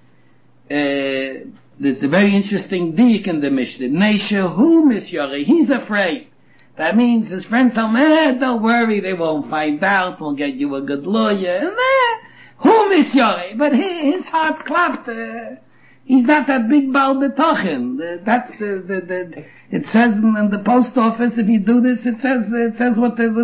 it's a very interesting dik in the Mishnah. Mipnei shehu misyarei. He's afraid. That means his friends tell him, don't worry, they won't find out, we'll get you a good lawyer. And hu misyarei. But his heart clapped. He's not that big Baal B'tochen. That's it says in the post office, if you do this, it says what the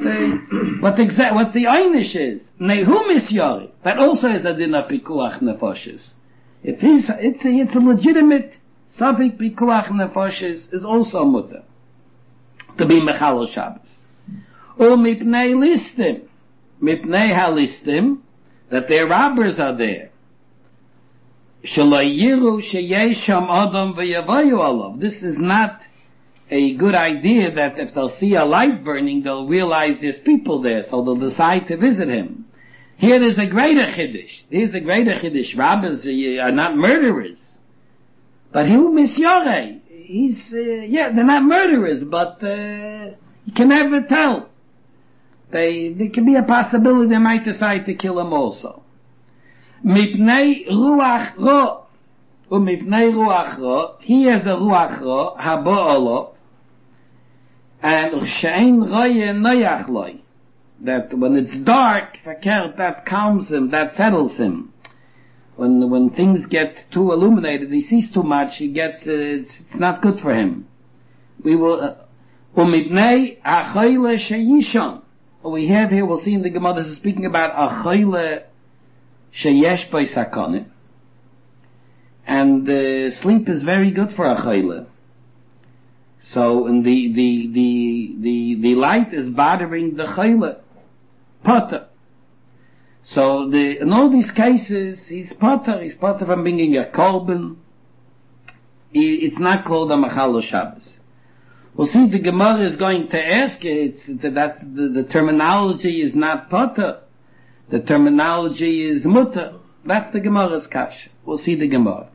einish is. Nehu misyari. That also is a din of pikuach nefoshes. If it's a legitimate suffix pikuach nefoshes is also mutter to be mechal Shabbos. Or mipnei listim, that their robbers are there. Shalayiru sheyesham adam v'yavayu alav. This is not a good idea that if they'll see a light burning, they'll realize there's people there, so they'll decide to visit him. Here there's a greater chiddush. Here's a greater chiddush. Rabbis are not murderers. But who misyore? They're not murderers, but you can never tell. There can be a possibility they might decide to kill him also. Mipnei ruach ro. Umipnei ruach ro. He has a ruach ro, haba'olo. And she'ein roye noyach loy. That when it's dark, that calms him, that settles him. When things get too illuminated, he sees too much, he gets, it's not good for him. We will, umibnei achoyle sheyishon. What we have here, we'll see in the Gemara, this is speaking about achoyle sheyesh by sakonim. And sleep is very good for achoyle. So, and the light is bothering the choyle. Potter. So in all these cases, he's potter from bringing a korban. It's not called a machalo Shabbos. We'll see the Gemara is going to ask that the terminology is not potter. The terminology is mutter. That's the Gemara's kash. We'll see the Gemara.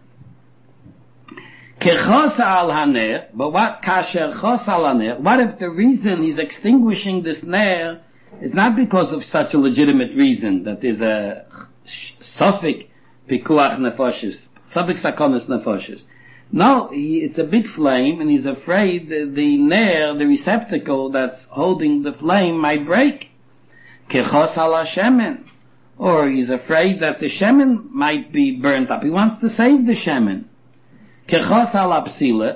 Kechos al haner, but what kasher chos al haner? What if the reason he's extinguishing this ner is not because of such a legitimate reason, that there's a suffix pikuach nefoshes, suffix sakonis nefoshes. No, it's a big flame, and he's afraid that the ner, the receptacle that's holding the flame, might break. Kechos ala shemen. Or he's afraid that the shemen might be burnt up. He wants to save the shemen. Kechos ala psila.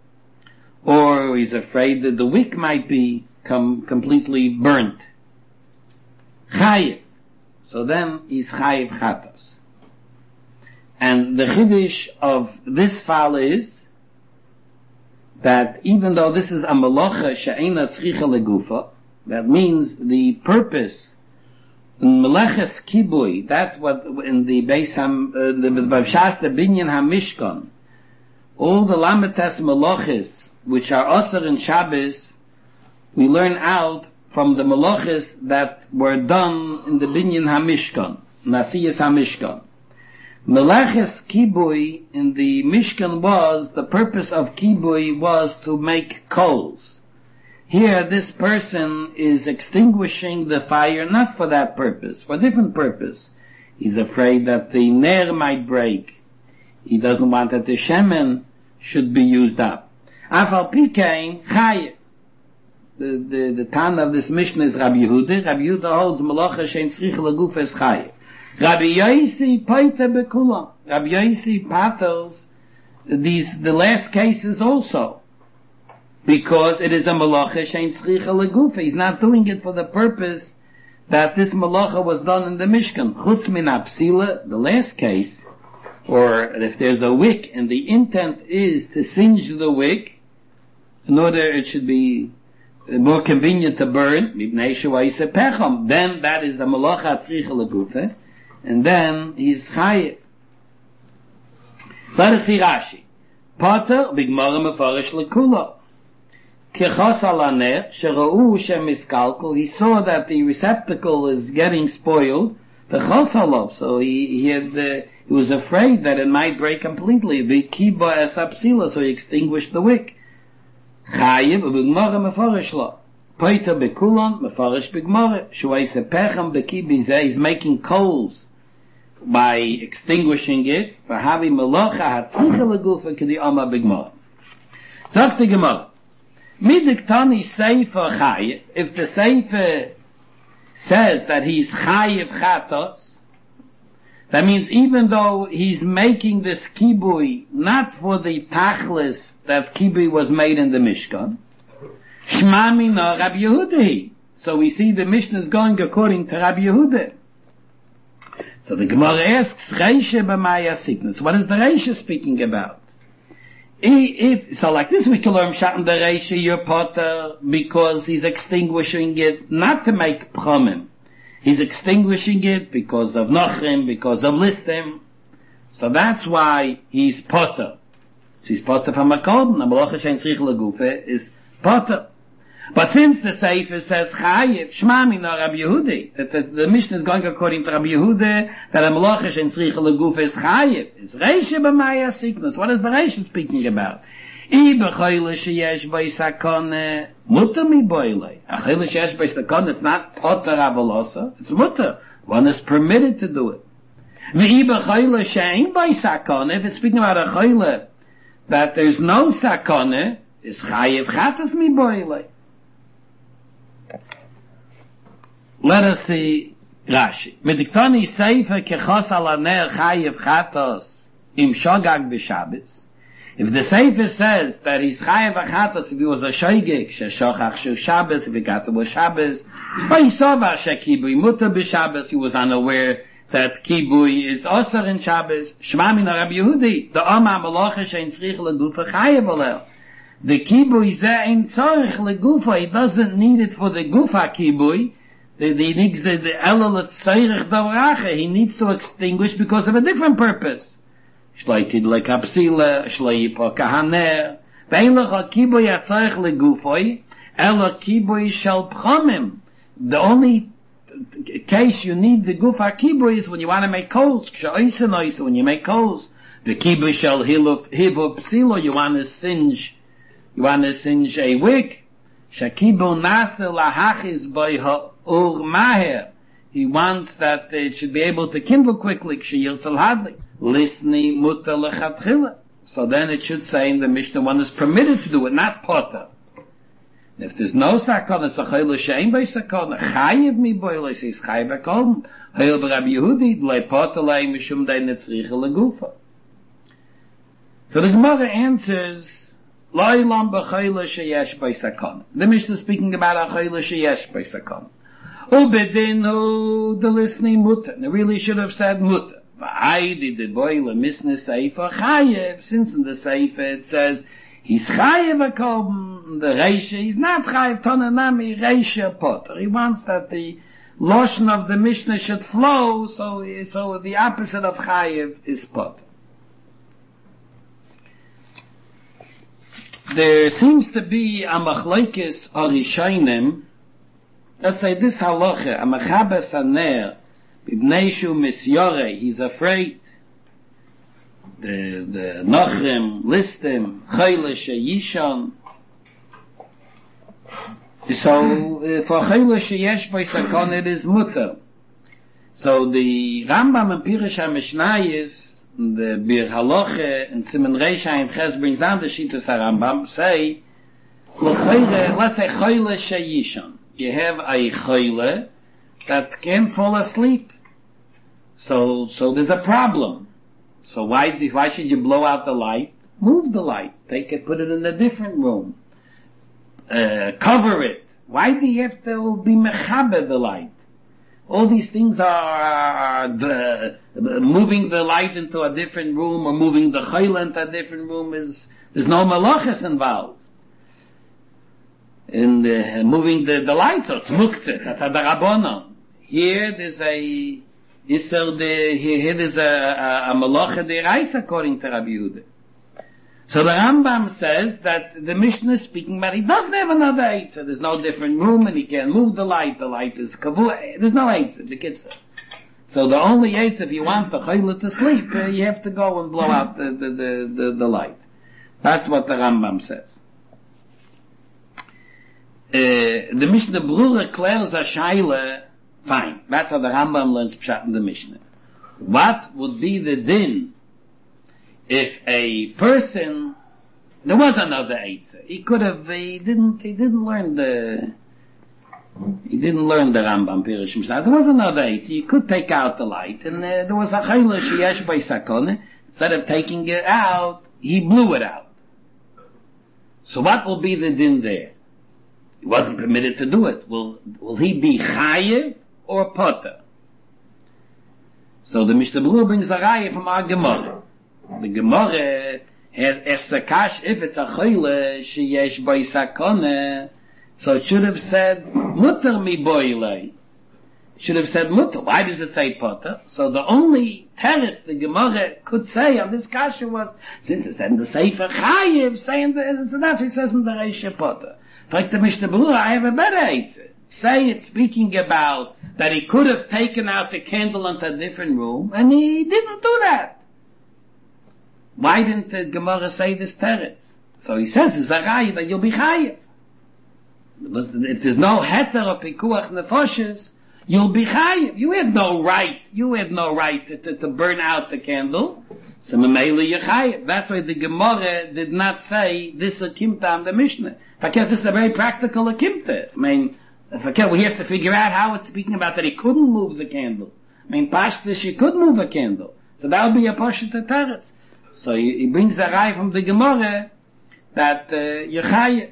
Or he's afraid that the wick might become completely burnt. Chayiv. So then he's chayiv chatos. And the chiddush of this file is that even though this is a melacha she'eina tzricha legufa, that means the purpose in meleches kibui, that what in the Beis the Bavshas the Binyan HaMishkan, all the lametes melachis which are osir in Shabbos, we learn out from the melachis that were done in the Binyan HaMishkan, Nasiyas HaMishkan. Meleches kibui in the Mishkan was, the purpose of kibui was to make coals. Here this person is extinguishing the fire not for that purpose, for a different purpose. He's afraid that the ner might break. He doesn't want that the shemen should be used up. Afal pikein chayev. The Tan of this Mishnah is Rabbi Yehuda. Rabbi Yehuda holds melacha shein tzrich leguf es chayev. Rabbi Yosi pater bekulam. Rabbi Yosi paters the last cases also, because it is a melacha shein tzricha legufa. He's not doing it for the purpose that this melacha was done in the Mishkan. Chutz min apsila, the last case, or if there's a wick and the intent is to singe the wick in order it should be more convenient to burn, then that is a melacha tzricha legufa. And then he's chayiv. Let us see Rashi. Potter b'gmara mefarish lekula. Kechos al haner shera'u shemiskalkul. He saw that the receptacle is getting spoiled. V'chos alav. So he was afraid that it might break completely. V'kiba es apsila. So he extinguished the wick. Chayiv b'gmara mefarish lo. Potter b'kulon mefarish b'gmara. Shuaisa pechem b'kibi zeh. He's making coals by extinguishing it, for having melacha hatzricha legufa k'di oma b'gmara. Sagt the Gemara, midiktani seifer chayev, if the seifer says that he's chayev chatos, that means even though he's making this kibui not for the tachlis that kibui was made in the Mishkan, shma mina Rabbi Yehuda. So we see the Mishnah is going according to Rabbi Yehuda. So the Gemara asks, Reisha b'maya sickness. What is the Reisha speaking about? So like this we can learn Shatan the Reisha, your potter, because he's extinguishing it not to make pchomim. He's extinguishing it because of Nochrim, because of Listim. So that's why he's potter. So he's potter from a korban. A malacha shein tzrich legufa is potter. But since the Sefer says chayiv, shma min Rabbi Yehudi, that the Mishnah is going according to Rabbi Yehudi, that a malacha shein tzrich legufa is chayiv. Is reisha b'maya sickness. What is the reisha speaking about? I b'choyle sheyesh b'y sakone, mutter mi boile. A choyle sheyesh b'y sakone, it's not potter avolosa, it's mutter. One is permitted to do it. V'i b'choyle she'ein b'y sakone, if it's speaking about a choyle, that there's no sakone, is chayiv chatas mi boile. Let us see Rashi. Mediktoni seifer kechos ala ner chayiv chatos im shogag b'Shabbos. If the Sefer says that he's chayiv chatos if he was a shoigig, sheshochach shel Shabbos, if he got to Shabbos, but he saw shekibui mutter b'Shabbos, he was unaware that kibui is osar in Shabbos. Shma min Rabbi Yehudi, the Oma malacha shein tzrich legufa chayiv alel. The kibui zeh ein tzorich legufa, he doesn't need it for the gufa kibui. He needs the elul tzorich davracha, he needs to extinguish because of a different purpose. Shleitid lekapsila, shleipo kahaner. Vein lecha kibui atzorich legufoi, ela kibui shel pchomim. The only case you need the gufa kibui is when you want to make coals. When you make coals, the kibui shel hivu psilo, you want to singe a wick. Shakibu nase lahachis by ha'ur maher. He wants that it should be able to kindle quickly. Kshiyirtzal hadli. Lisni mutter lechatchila. So then it should say in the Mishnah one is permitted to do it, not potter. If there's no sakon, it's a chayla she'ein by sakon. Chayiv mi boile, says chayiv akolm. Hayil b'Rabbi Yehudi, le potter lei mishum dei netzricha legufa. So the Gemara answers, Loi lam b'chayla sheyesh by sakon. The Mishnah is speaking about a chayla sheyesh by sakon. Ubedinu, the listening mutter. They really should have said mutter. V'aydi de boile misne seifa chayiv. Since in the seifa it says, he's chayiv akolm, the reisha, he's not chayiv tonanami reisha potter. He wants that the lotion of the Mishnah should flow, so the opposite of chayiv is potter. There seems to be a machlokes arishonim. Let's say this halacha, a mechabes haner, b'bnei shu misyore, he's afraid. The Nachrim, Listim, Chayle Sheyishon. So, for Chayle Sheyesh by Sakon, it is mutter. So, the Rambam and Pirush HaMishnayis, the Bir Haloche, and Simen Reisha and Ches brings down the Shittas HaRambam, say, let's say Chayle Sheyishon. You have a Chayle that can't fall asleep. So there's a problem. So why should you blow out the light? Move the light. Take it, put it in a different room. Cover it. Why do you have to be mechaber the light? All these things are moving the light into a different room or moving the chayla into a different room there's no malachas involved. In moving the light, so it's muktzit. That's a darabonon. Here there's a here there's a malacha derais according to Rabbi Yehuda. So the Rambam says that the Mishnah is speaking about he doesn't have another eitzah. There's no different room and he can't move the light. The light is kavu. There's no eitzah, the kitzah. So the only eitzah, if you want the chayla to sleep, you have to go and blow out the light. That's what the Rambam says. The Mishnah Brura declares a shaila. Fine. That's how the Rambam learns Pshat in the Mishnah. What would be the din if a person, there was another eitzah. He didn't learn the Rambam Pirush Mishnah. There was another eitzah. He could take out the light, and there was a chayla sheyesh by sakon. Instead of taking it out, he blew it out. So what will be the din there? He wasn't permitted to do it. Will he be chayiv or potter? So the Mishnah Berurah brings a raya from our Gemara. The Gemara has a kash, if it's a chayla sheyesh by sakone, so it should have said mutter mi boile. should have said mutter. Why does it say potter? So the only teretz the Gemara could say on this kasha was, since it said in the Sefer Chayiv, saying that, so that's what it says in the Reisha potter. Like the Mishnah Berurah, I have a better answer. Say it's speaking about that he could have taken out the candle into a different room, and he didn't do that. Why didn't the Gemara say this teretz? So he says, it's a chayiv that you'll be chayiv. If there's no heter of pikuach nefoshes, you'll be chayiv. You have no right to burn out the candle. So memela you're chayiv. That's why the Gemara did not say this akimta on the Mishnah. This is a very practical akimta. I mean, we have to figure out how it's speaking about that he couldn't move the candle. I mean, pashtus, you could move a candle. So that would be a pashut teretz. So he brings a rai from the Gemara that you're chayiv.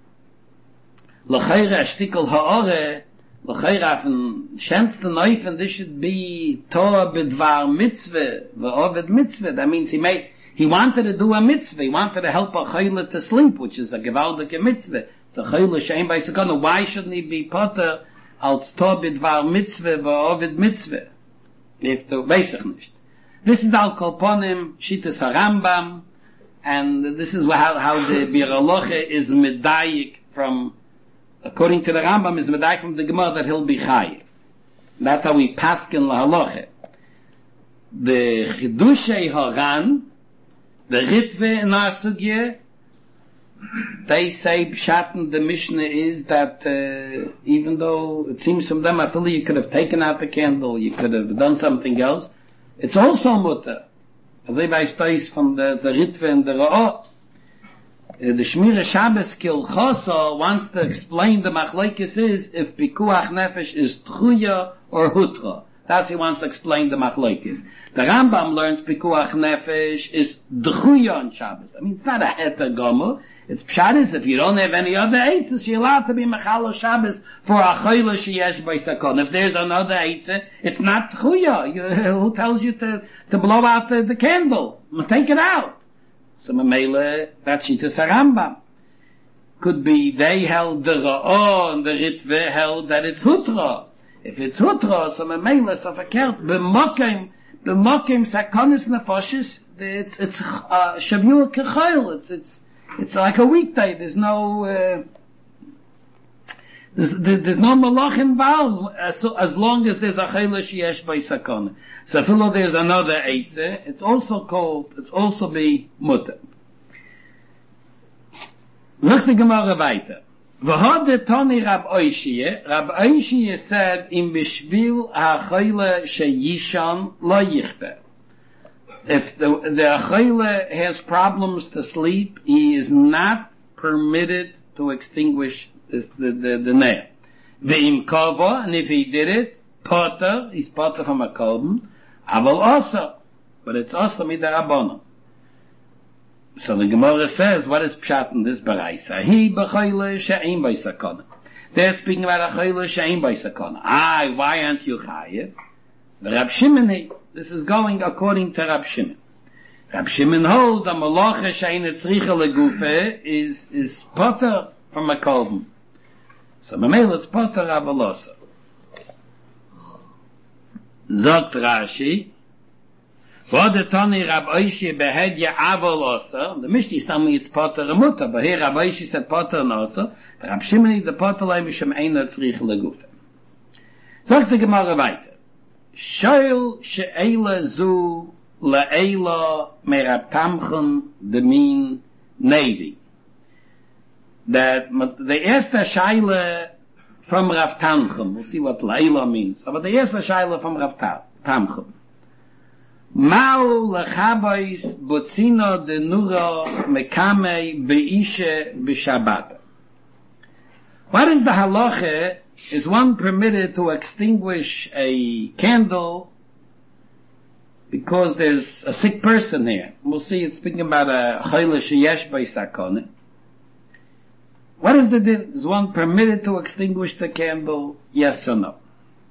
L'chayra shtikel ha'ore, l'chayra von schönste Neufen, this should be Torah b'dvar mitzvah, v'oved mitzvah. That means he wanted to do a mitzvah. He wanted to help a chayla to sleep, which is a gewaldige mitzvah. It's a chayla she'ein bei sakana. Why shouldn't he be potter als Torah b'dvar mitzvah, v'oved mitzvah? If to, weiß ich nicht. This is al kolponim, Shittas HaRambam, and this is how the Bir Halacha is medayik from, according to the Rambam, is medayik from the Gemara that he'll be chayiv. That's how we paskin lahaloche. The Chidushei Haran, the Ritve in our sugya, they say pshat the Mishnah is that even though it seems from them, I feel you could have taken out the candle, you could have done something else, it's also mutter. As I weiß from the Ritve and the Ra'ah. The Shmira Shabbos Kilchosa wants to explain the machlokes is if Pikuach Nefesh is Tchuya or Hutra. That's he wants to explain the machlokes. The Rambam learns Pikuach Nefesh is Tchuya on Shabbos. I mean, it's not a Heter Gomer. It's Pshatis, if you don't have any other eitzes, you're allowed to be Mechal Shabbos for a Chayla Sheyesh by Sakon. If there's another eitzah, it's not Tchuya. Who tells you to blow out the candle? Take it out. So Mamela, that's Shittas HaRambam. Could be they held the Ra'ah and the Ritve held that it's Hutra. If it's Hutra, so Mamela, so verkehrt, b'mokim Sakonis Nefoshes, it's Shavua Kechayl, it's like a weekday. There's no malach involved as long as there's a chayla sheyesh by sakona. So if there's another eitzeh, it's also be mutter. Look the Gemara weiter. V'had the Tani Rab Oishiyeh said in bishvil ha-chayla sheyishan lo yichper. If the Achayla has problems to sleep, he is not permitted to extinguish the nail. Ve'im kova, and if he did it, potter, he's potter from a korban, aval also, but it's also midarabonon. So the Gemara says, what is pshat in this baraisa? He b'chayla she'ein b'isakona. They're speaking about Achayla she'ein b'isakona. Why aren't you chayiv? The Rab Shimon, this is going according to Rab Shimon. Rab Shimon holds that malacha she'ein tzricha legufe is potter from a korban. So Mamela it's potter avalosa. Zogt Rashi, Vodetani Rab Oishi behedya avalosa. The Mishnah is telling me it's potter a mutter, but here Rab Oishi said potter nosa. Rab Shimon the potter leim she'ein tzricha legufe. Zogt the Gemara weiter. Shoyl she'ela zu la'ela meratamchen demin nevi. That they asked a shaila from Rav Tamchem. We'll see what la'ela means. But they asked a shaila from Rav Tamchem. Ma'u lechabois butzino de nura mekame be'ishe b'shabbat. What is the halacha? Is one permitted to extinguish a candle because there's a sick person here? We'll see it's speaking about a chayla sheyesh by sakona. What is the din? Is one permitted to extinguish the candle? Yes or no?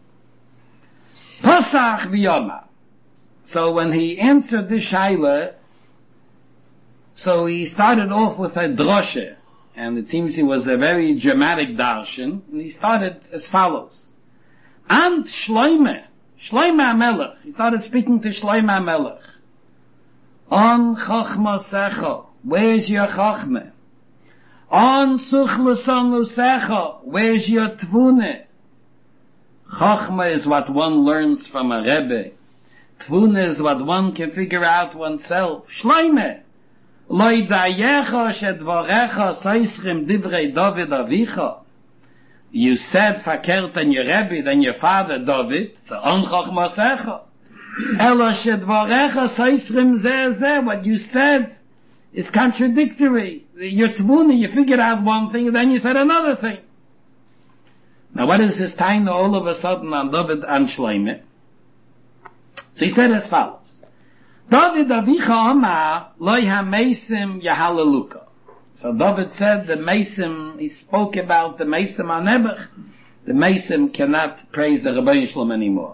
Pasach v'yoma. So when he answered this shayla, so he started off with a droshe. And it seems he was a very dramatic darshan, and he started as follows. And Shloime HaMelech. He started speaking to Shloime HaMelech. On Chochma Secha. Where's your Chochma? On Suchluson Lusecha. Where's your Tvune? Chochma is what one learns from a Rebbe. Tvune is what one can figure out oneself. Shloime. Loi dayecha shedvorecha soischrim divrei David avicha. You said verkehrt than your Rebbe, than your father David, so on Chochma Secha. Elo shedvorecha soischrim zeh. What you said is contradictory. Your Tvune, you figured out one thing and then you said another thing. Now what is this time all of a sudden on David and Shloime? So he said as follows. David avicha amar loy ha-meisim yahalaluka. So David said the meisim, he spoke about the meisim ha-nebech. The meisim cannot praise the Rebbeinu Shalom anymore.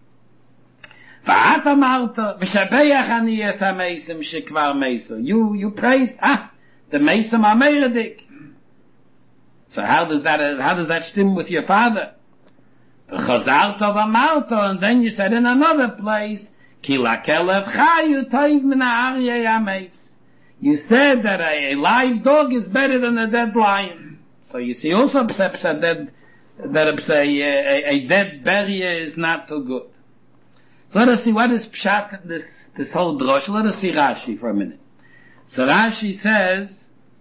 V'at amarta v'shabeach ani es ha-meisim shekvar meiso. You praised, the meisim ha-meredik. So how does that stem with your father? V'chazarta v'amarta, and then you said in another place, Ki lakelev chayu toiv min ha'aryeh hameis. You said that a live dog is better than a dead lion. So you see also that a dead barrier is not too good. So let us see what is pshat this whole drosh. Let us see Rashi for a minute. So Rashi says,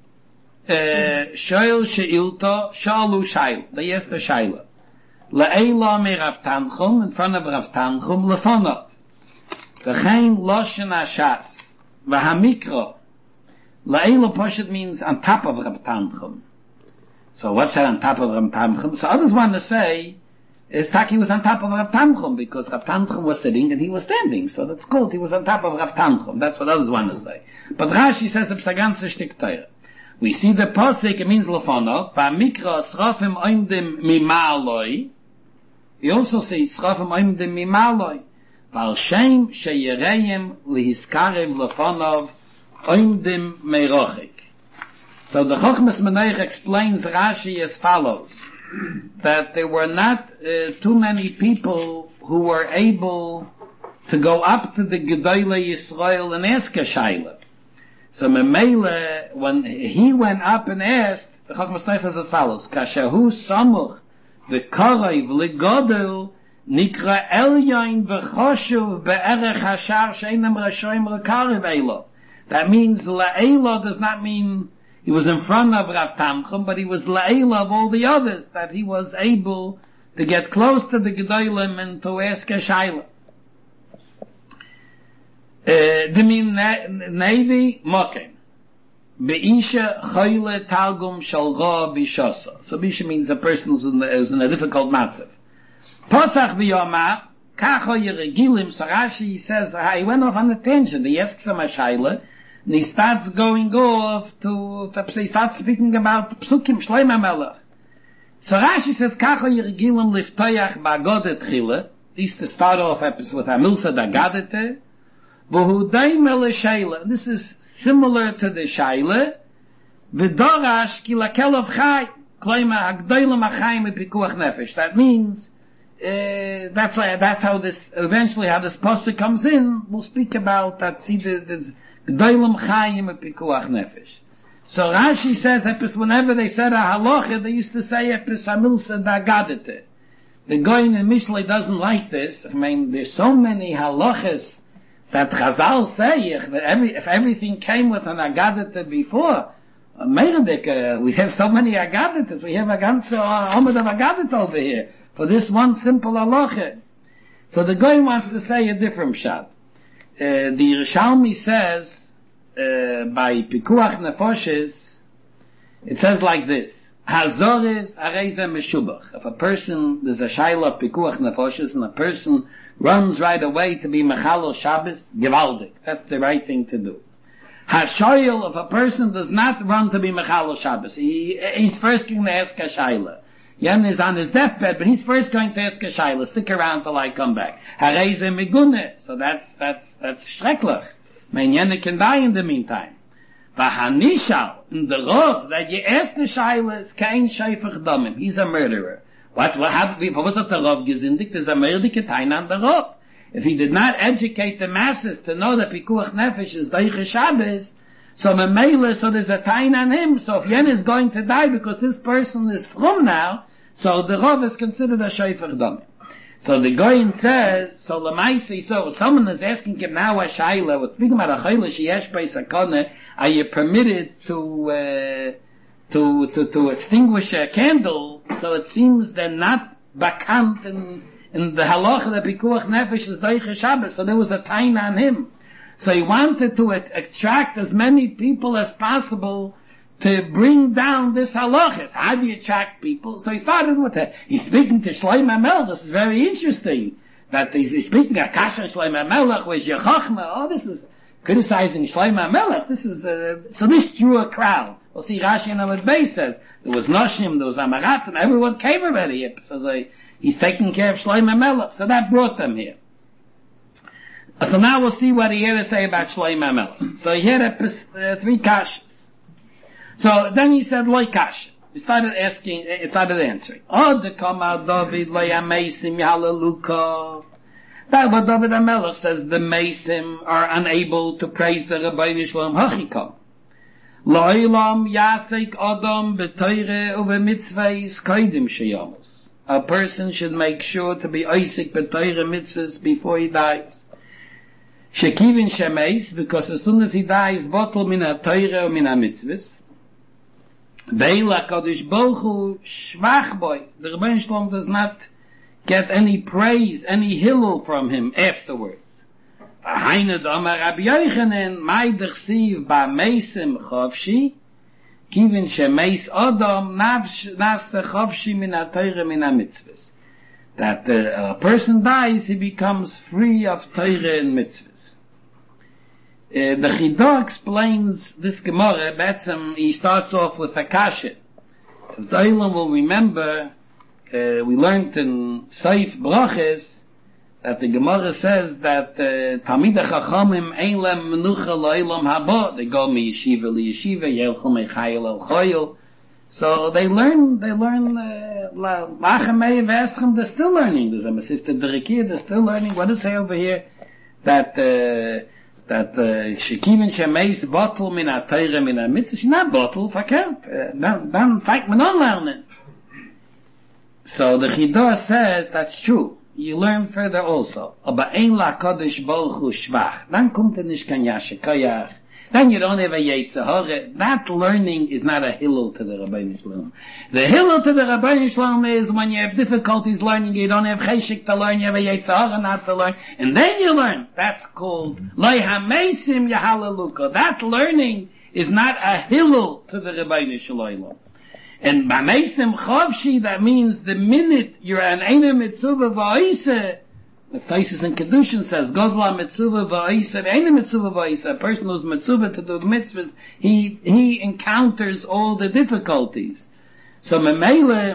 Shoyl she'ilto, shalu shayl. They asked the shayla. Le'ela me Rav Tanchum, in front of Rav Tanchum, lefonov. V'chein loshen hashas. V'hamikro. Le'ela poshet means on top of Rav Tanchum. So what's that on top of Rav Tanchum? So others want to say, Taki was on top of Rav Tanchum, because Rav Tanchum was sitting and he was standing. So that's good, he was on top of Rav Tanchum. That's what others want to say. But Rashi says it's a ganze Stück teuer. We see the posik, it means lefonov, v'hamikro srofim oimdim mimaloi. You also see srofim oimdim mimaloi. Val shem sheyereim lihiskarev lefonov oimdim meirochik. So the Chochmas Menorach explains Rashi as follows, that there were not too many people who were able to go up to the Gedolei Yisrael and ask a shayla. So Memele, when he went up and asked, the Chochmas Menorach says as follows, Kashahu samuch v'korev l'godel nikra elyon v'choshuv be'erech hashar she'enam rashoim l'karev elo. That means la'elo does not mean he was in front of Rav Tanchum, but he was la'ela of all the others, that he was able to get close to the Gedolim and to ask a shayla. Demin Nevi Mokem. Be'isha choyle talgum shalga bishasa. So Bisha means a person who's in a difficult matzav. Posach v'yoma, kacho yeregilim, so Rashi says, he went off on a tangent, he asks him a shayla, and he starts going off he starts speaking about Psukim, Shloime HaMelech. So Rashi says, Kacho Yergilim liftoyach ba'agodet chile, used to start off with Hamilsa d'Agadete, v'hu daimel l'sheile. This is similar to the Shaile, v'dorash ki lakelov chai, kloima hagdoilem achayim epikuach nefesh. That means, that's how this, eventually how this pasuk comes in. We'll speak about that, see this, G'doilem chayim epikuach nefesh. So Rashi says, whenever they said a halacha, they used to say epis hamilsa d'Agadete. The Goyin in Mishlei doesn't like this. I mean, there's so many halachas that Chazal say, if everything came with an Agadete before, we have so many Agadetes, we have a ganze Amud of Agadete over here, for this one simple halacha. So the Goyin wants to say a different pshat. The Yerushalmi says, by Pikuach Nefoshes, it says like this, Hazores Areze Meshubach. If a person, there's a shayla of Pikuach Nefoshes, and a person runs right away to be Mechalel Shabbos, Givaldik. That's the right thing to do. Hashoyel, if a person does not run to be Mechalel Shabbos, he's first going to ask a shayla. Yen is on his deathbed, but he's first going to ask a shayla. Stick around till I come back. Hareze Megune. So that's schrecklich. Mein Yen can die in the meantime. Vahanishal, in the rov, that you ask the shayla is kein sheifach damim. He's a murderer. What was it the Rav gesindigt? There's a merdike Taina on the Rav. If he did not educate the masses to know that Pikuach Nefesh is Deiche Shabbos, so Memele, so there's a Taina on him. So if Yen is going to die because this person is from now, so the Rav is considered a Shofar Dami. So the Goyin says, so Lamaisi, so someone is asking him now a Shaila, with speaking about a Chayla Sheyesh Bei Sakone, are you permitted to extinguish a candle? So it seems they're not bakant in the halacha that Pikuach Nefesh is Deiche Shabbos, so there was a taina on him. So he wanted to attract as many people as possible to bring down this halachas. How do you attract people? So he started with it. He's speaking to Shlomo Melech. This is very interesting. That he's speaking Akasha Shlomo Melech, where's your Chachma? Oh, this is criticizing Shlomo Melech. This is, so this drew a crowd. We'll see Rashi and Amud Beis says, there was Noshim, there was Amaratz, and everyone came already. So he's taking care of Shlomo Melech. So that brought them here. So now we'll see what he had to say about Shlomo Melech. So he had three kashas. So then he said, Loi kasha. He started answering. Oh, the Kamal David, Loi Amesim, Hallelujah. That what David HaMelech says, the Mesim are unable to praise the Rabbeinu Shalom Hachikam. Lo'ilam Yasek Adam B'Teire Uve Mitzvahs Koidim Sheyamos. A person should make sure to be Isaac B'Teire Mitzvahs before he dies. Shekivin Shemeis, because as soon as he dies, bottle min ha-Teire or min ha-Mitzvahs. Veila Kodesh Baruch Hu Shvach Boy. The Rebbeinu Shalom does not get any praise, any hillel from him afterwards. V'hainu d'Amar Rabbi Yochanan, Mai d'chsiv ba'meisim chavshi, kivin shemeis Adam nafse chavshi min ha-Teire min ha-Mitzvahs. That a person dies, he becomes free of Teire and Mitzvahs. The Chidah explains this Gemara. He starts off with a kasha. As the Olam will remember, we learned in Seif Brachas that the Gemara says that Talmidei Chachamim ein lem menucha la'olam haba. They go mi yeshiva li yeshiva, yelchu mechayil el chayil. So they learn Lachamei v'eschem. They're still learning. There's a Masifta Derikir. They're still learning. What does it say over here? That Shekivin Shemeis bottle min ha-Teire min ha-Mitzvah. She's not bottle, verkehrt. Dann fängt man an lernen. So the Chidah says that's true. You learn further also. Aber ein la Kodesh Baruch Hu Shvach. Dann kommt nicht kein Yashikayach. Then you don't have a Yetzirah. That learning is not a hillel to the Rabbeinu Shalom. The hillel to the Rabbeinu Shalom is when you have difficulties learning, you don't have cheshik to learn, you have a Yetzirah not to learn, and then you learn. That's called Loi HaMeisim Yahalaluka. That learning is not a hillel to the Rabbeinu Shalom. And B'meisim Chavshi, that means the minute you're an Einer Mitzvah V'Oiseh, as Taisus in Kedushin says, Gozla Mitzvah V'Oiseh, Einer Mitzvah V'Oiseh, a person who's Mitzvah to do mitzvahs, he encounters all the difficulties. So Memele,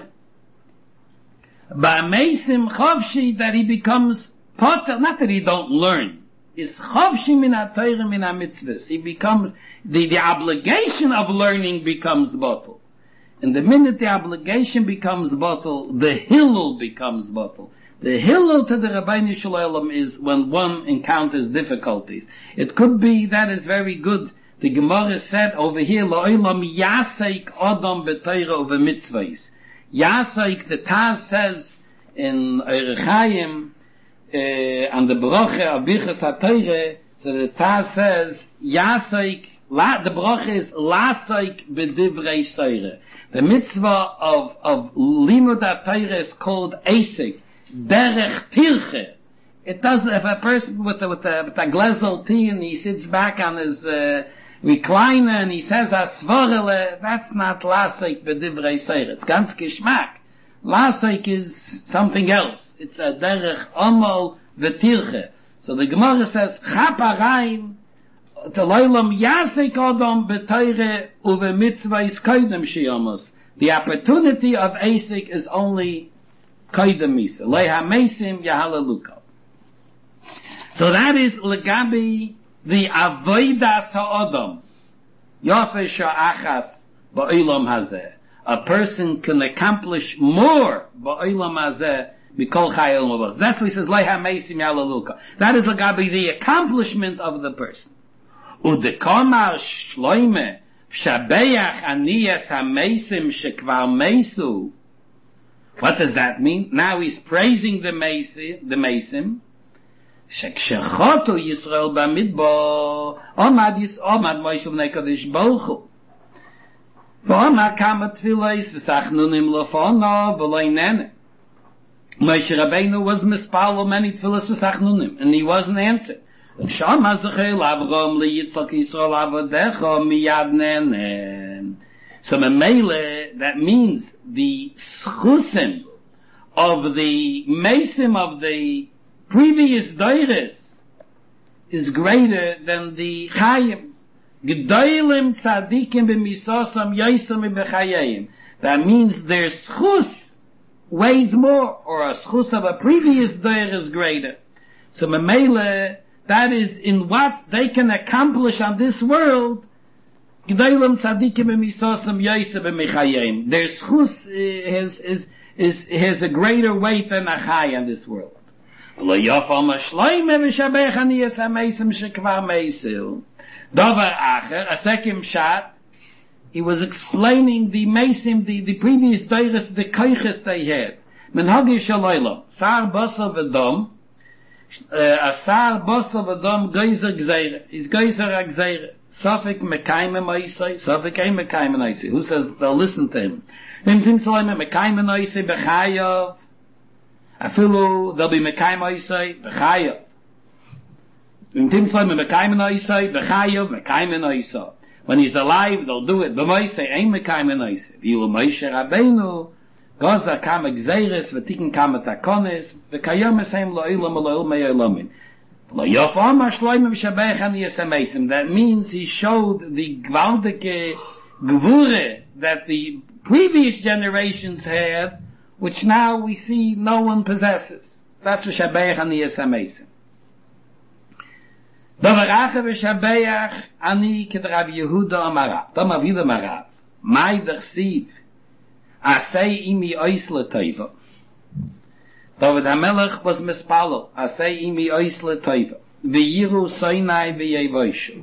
B'meisim Chavshi, that he becomes potter, not that he don't learn, is Chavshi min ha-Teire min ha-Mitzvahs. He becomes, the obligation of learning becomes bottle. And the minute the obligation becomes bottle, the hillel becomes bottle. The hillel to the Rabbeinu Shalom is when one encounters difficulties. It could be that is very good. The Gemara said over here, La'olam yaseik Adam b'Teire uve mitzvahs. Yaseik, the Taz says in Orach Chaim, on the Bracha of Birchas HaTeire, so the Taz says, Yaseik, the Bracha is Laseik b'divrei Seire. The mitzvah of Limud HaTeire is called Eisik, Derech Tirche. It doesn't, if a person with a glazel tea and he sits back on his recliner and he says Asvorele, that's not Laseik b'divrei Seire. It's ganz Geschmack. Laseik is something else. It's a Derech Omol v'Tirche. So the Gemara says, Chaparein, the opportunity of Asik is only Kaidem Misa. Leha Mesim Yahalaluka. So that is Legabi, the Avodas HaOdam. Yafeh Sha'achas Ba'ilam Hazeh. a person can accomplish more ba'olam hazeh mikol chai olam haba. That's what he says, Lei ha-meisim yalaluka. That is the accomplishment of the person. Udekomar shloime shabeach aniyas ha-meisim shekvar meisu. What does that mean? Now he's praising the meisim. Shekshchotu Yisrael b'midbar omad Moshe b'nei Kadosh Baruch Hu. V'omad kama tfilos v'sachnunim lefono v'lo inene. Moshe Rabbeinu was mispalel many tfilos v'sachnunim, and he wasn't answered. Shama zechel Avram liyitzchak Yisrael avodecha miyad nenen. So Memele, that means the schusim of the meisim of the previous doires is greater than the chayim. Gedolim tzadikim b'misosam yoisam b'chayim. That means their schus weighs more, or a schus of a previous doir is greater. So Memele, that is in what they can accomplish on this world. Gedolim tzadikim b'misosam yoisam b'chayim. Their schus has a greater weight than a chay in this world. Davar acher, a second shot, he was explaining the meisim, the previous doires, the koiches they had. Menhagi shalaylam, sar basar v'dom, a sar basar v'dom geyser gzeire, is geyser a gzeire. Sofik mekayme moisei, Sofik ein mekayme moisei. Who says they'll listen to him? Vim tim tzoleme mekayme moisei b'chayav, afilu they'll be mekayme moisei b'chayav. Vim tim tzoleme mekayme moisei b'chayav, mekayme moisei. When he's alive, they'll do it. B'moisei ein mekayme moisei. V'yilu Moshe Rabbeinu, goza kama gzeiris, v'tikin kama takonis, v'kayom esheim lo'ilam lo'il me'yolamin. That means he showed the gewaltige gevure that the previous generations had, which now we see no one possesses. That's what Shabeach Ani Yesameisim. Davaracha v'Shabeach Ani ked Rav Yehuda Amarat. Dama vida Marat. Mai dersiv. Asei imi ois l'toiva. David HaMelech was mispalel, asay imi ois l'toiva, v'yiru soinai v'yevoishu.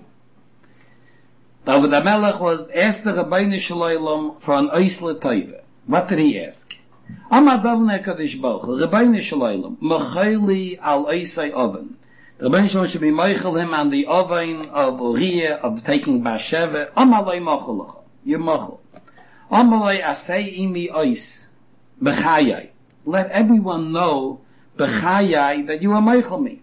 David HaMelech was asked the Rabbeinu Shalom for an ois l'toiva. What did he ask? Amadavne Kadosh Baruch Hu, Rabbeinu Shalom, mechayli al oisai oven. The Rabbeinu Shalom should be meichel him on the oven of Uriah, of taking Basheva. Amalei mochel, you're mochel. Amalei asay imi ois, b'chayai. Let everyone know b'chayai that you are meichel me.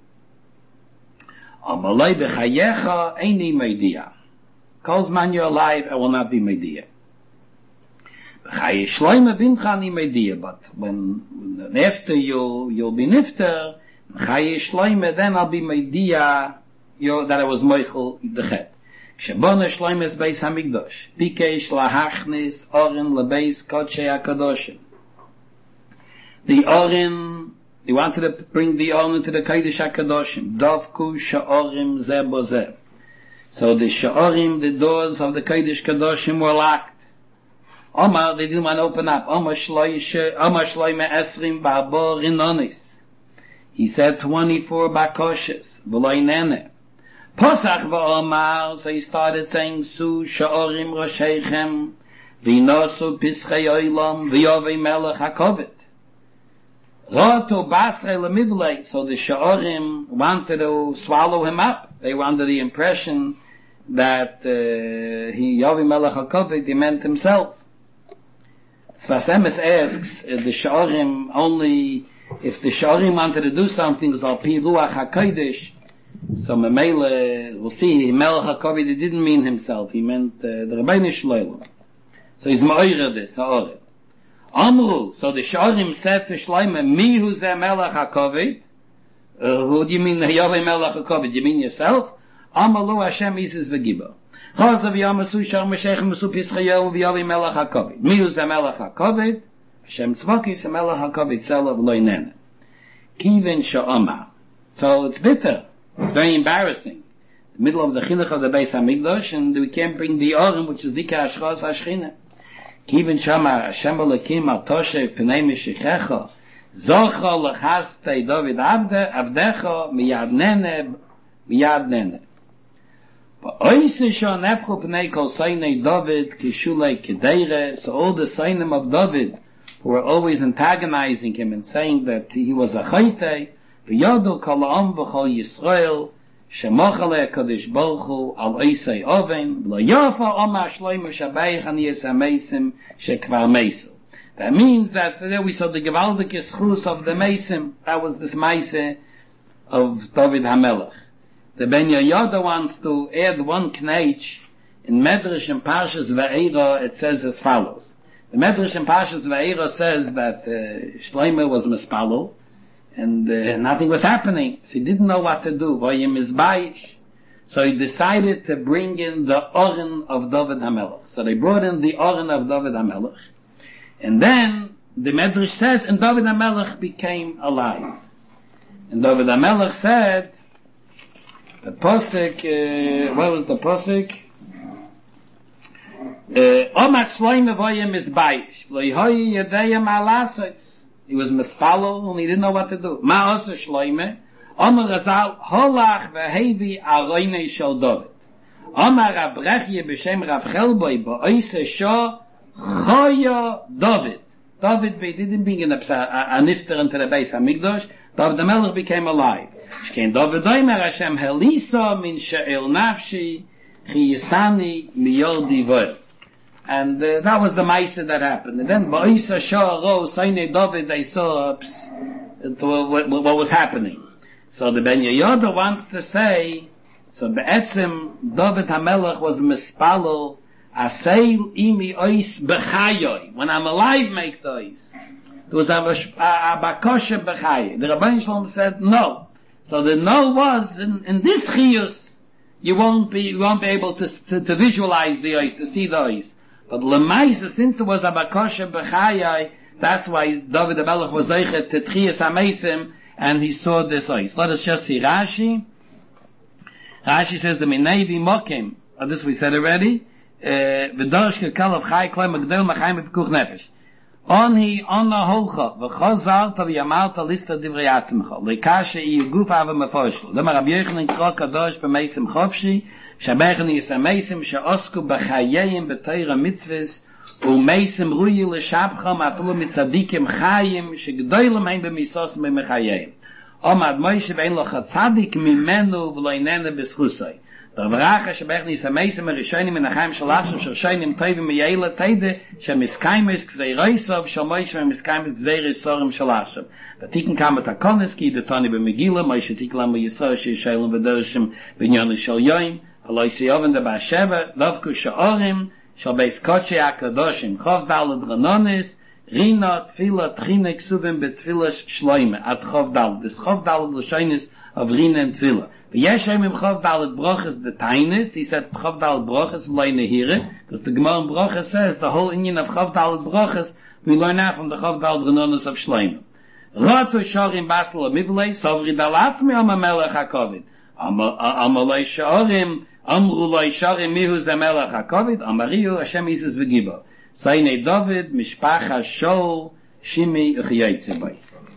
Amalei b'chayecha eini meidiyah. Calls man you're alive, I will not be meidiyah. B'chayei shloime bincha ani meidiyah. But when after you'll be nifter, b'chayei shloime, then I'll be meidiyah that I was meichel the chet. Shebona shloime es beis hamikdosh. Bikesh lahachnis oren lebeis kodshei hakadoshim. The Orim, he wanted to bring the Orim to the Kodesh HaKadoshim. Dovku Sha'orim Zeh Bozeh. So the Sha'orim, the doors of the Kodesh Kadoshim were locked. Omar, they didn't want to open up. Omar Shloime Esrim Ba'abor Rinonis. He said 24 Bakoshes. V'loi Nene. Posach v'Omar, so he started saying, Su Sha'orim Rosheichem, V'inosu Pischei Oilam, V'yovei Melech HaKovet. So the Sha'orim wanted to swallow him up. They were under the impression that Yovi Melech HaKovet, he meant himself. Sfas Emes asks, the Sha'orim only, if the Sha'orim wanted to do something, was Al-Pi Ruach HaKodesh, so Memele, we'll see, Melech HaKovet, he didn't mean himself, he meant the Rabbeinu Shalom. So he's Ma'oyer this, Ha'orim. Amru, so the Sha'orim said to Shloime, Mi hu zeh Melech HaKovet? Who do you mean, Yahweh Melech HaKovet? You mean yourself? Amalu Hashem Isis v'Gibo. Chazav Yamasu Shalom Meshech Masu Pischayahu v'Yahweh Melech HaKovet. Mi hu zeh Melech HaKovet? Hashem Tzvokis Melech HaKovet Tzelav Loi Nene. Kivin Sha'omar. So it's bitter. Very embarrassing. The middle of the Chinuch of the Beis HaMikdash, and we can't bring the Orim, which is Dika Ashchaz HaShchina. Kiven Shama Hashem Elokim al Toshev Pnei Meshichecha Zocha Lechastei David Avdecha Miyad Nene Oise Shon Nefcho Pnei Kol Sainei David Kishulei Kedeire. So all the Sainim of David who were always antagonizing him and saying that he was a Chaytei, V'yodu Kol Ha'am V'chol Yisrael Shemochale HaKadosh Baruch Hu Al Oisei Oven V'lo Yofa Oma Shloimo Shabeich Aniyas HaMeisim Shekvar Meisu. That means that there we saw the Gewaldige Schus of the Meisim. That was this Meise of David HaMelech. The Ben Yehoyada wants to add one knetch in Medrash and Parshas Va'era. It says as follows. The Medrash and Parshas Va'era says that Shlomo was mispalo and nothing was happening. So he didn't know what to do. Vayim Mizbaish. So he decided to bring in the Oren of David HaMelech. So they brought in the Oren of David HaMelech. And then the Medrash says, and David HaMelech became alive. And David HaMelech said, the Posek, what was the Posek? Omat Shloime Vayim Mizbaish. V'loihoyi Yedeyim Alasos. He was mispalo and he didn't know what to do. Ma Osa Shloime. Omer Razal Holach V'hevi Aroinei Shel David. Omer Abrechye B'Shem Rav Chelboi B'Oise Shah Choya David. David didn't bring a nifter into the Beis HaMikdash. David HaMelech became alive. Shkein David Omer Hashem Helisa Min She'el Nafshi Chi Yisani Miyol Divoy. And that was the Maisa that happened. And then Ba'isa Shah Ro Sainei David, they saw what was happening. So the Ben Yehoyada wants to say, so Be'etzim David HaMelech was mispalo Aseil imi ois b'chayoy. When I'm alive, make the ois. There was a bakosha b'chayoy. The Rabban Shalom said no. So the no was in this chiyus, you won't be able to visualize the ois, to see the ois. But lemaisa, since there was a bakosha b'chayoy, that's why David HaMelech was zeichet to tchiyas hameisim, and he saw this ois. Let us just see Rashi. Rashi says the minei v'mokim. This we said already. V'dorsh kekal of chai kloi magdel machayim v'pikuch nefesh. Oni ona holcha v'chozar tav yamalta lista divrei atzimcha lekashe iyu guf ava mefoshel. Lema Rabbi Yochanan kro kadosh b'meisim chofshi shabechen yisameisim she'osku b'chayeyim b'toira mitzvahs u'meisim ruyi l'shabcham afilu mitzadikim chayim shegdoylem heim b'misosim b'mechayeyim. Omad Moshe v'ein lo chatzadik mimenu v'lo inene b'schusay. Der Vracha shebech nis ameisem rishonim in achaim shalachshav shoshainim toivim meyela teide shemiskaimes gzei reisov shamoish shemiskaimes gzei reisorim shalachshav. Vatiken kam mit Akoneski de Tani b'Megillah Moshe tiklam b'Yisrael sheishalim v'dershim b'nyon shel yoyim haloi sheyoven de Ba'asheva lovku sha'orim shal beis kodshe akadoshim chov dalad ranonis rina tfila tchine ksuvim betfilas shloime at chov dalad. This chov dalad l'shainis of rina and tfila. V'yeshem im chov dalad broches the tiniest. He said chov dalad broches v'loi nehire, because the Gemara in broches says the whole Indian of chov dalad broches we learn out from the chov dalad ranonis of shloime. Ratu shorim basel amivlei sovri dalatzmi am melech hakovid. Amalei shorim amru loi shorim mihu ze melech hakovid. Amariu Hashem Isus v'gibo. Sainei David mishpacha shol shimi uchyaytze bay.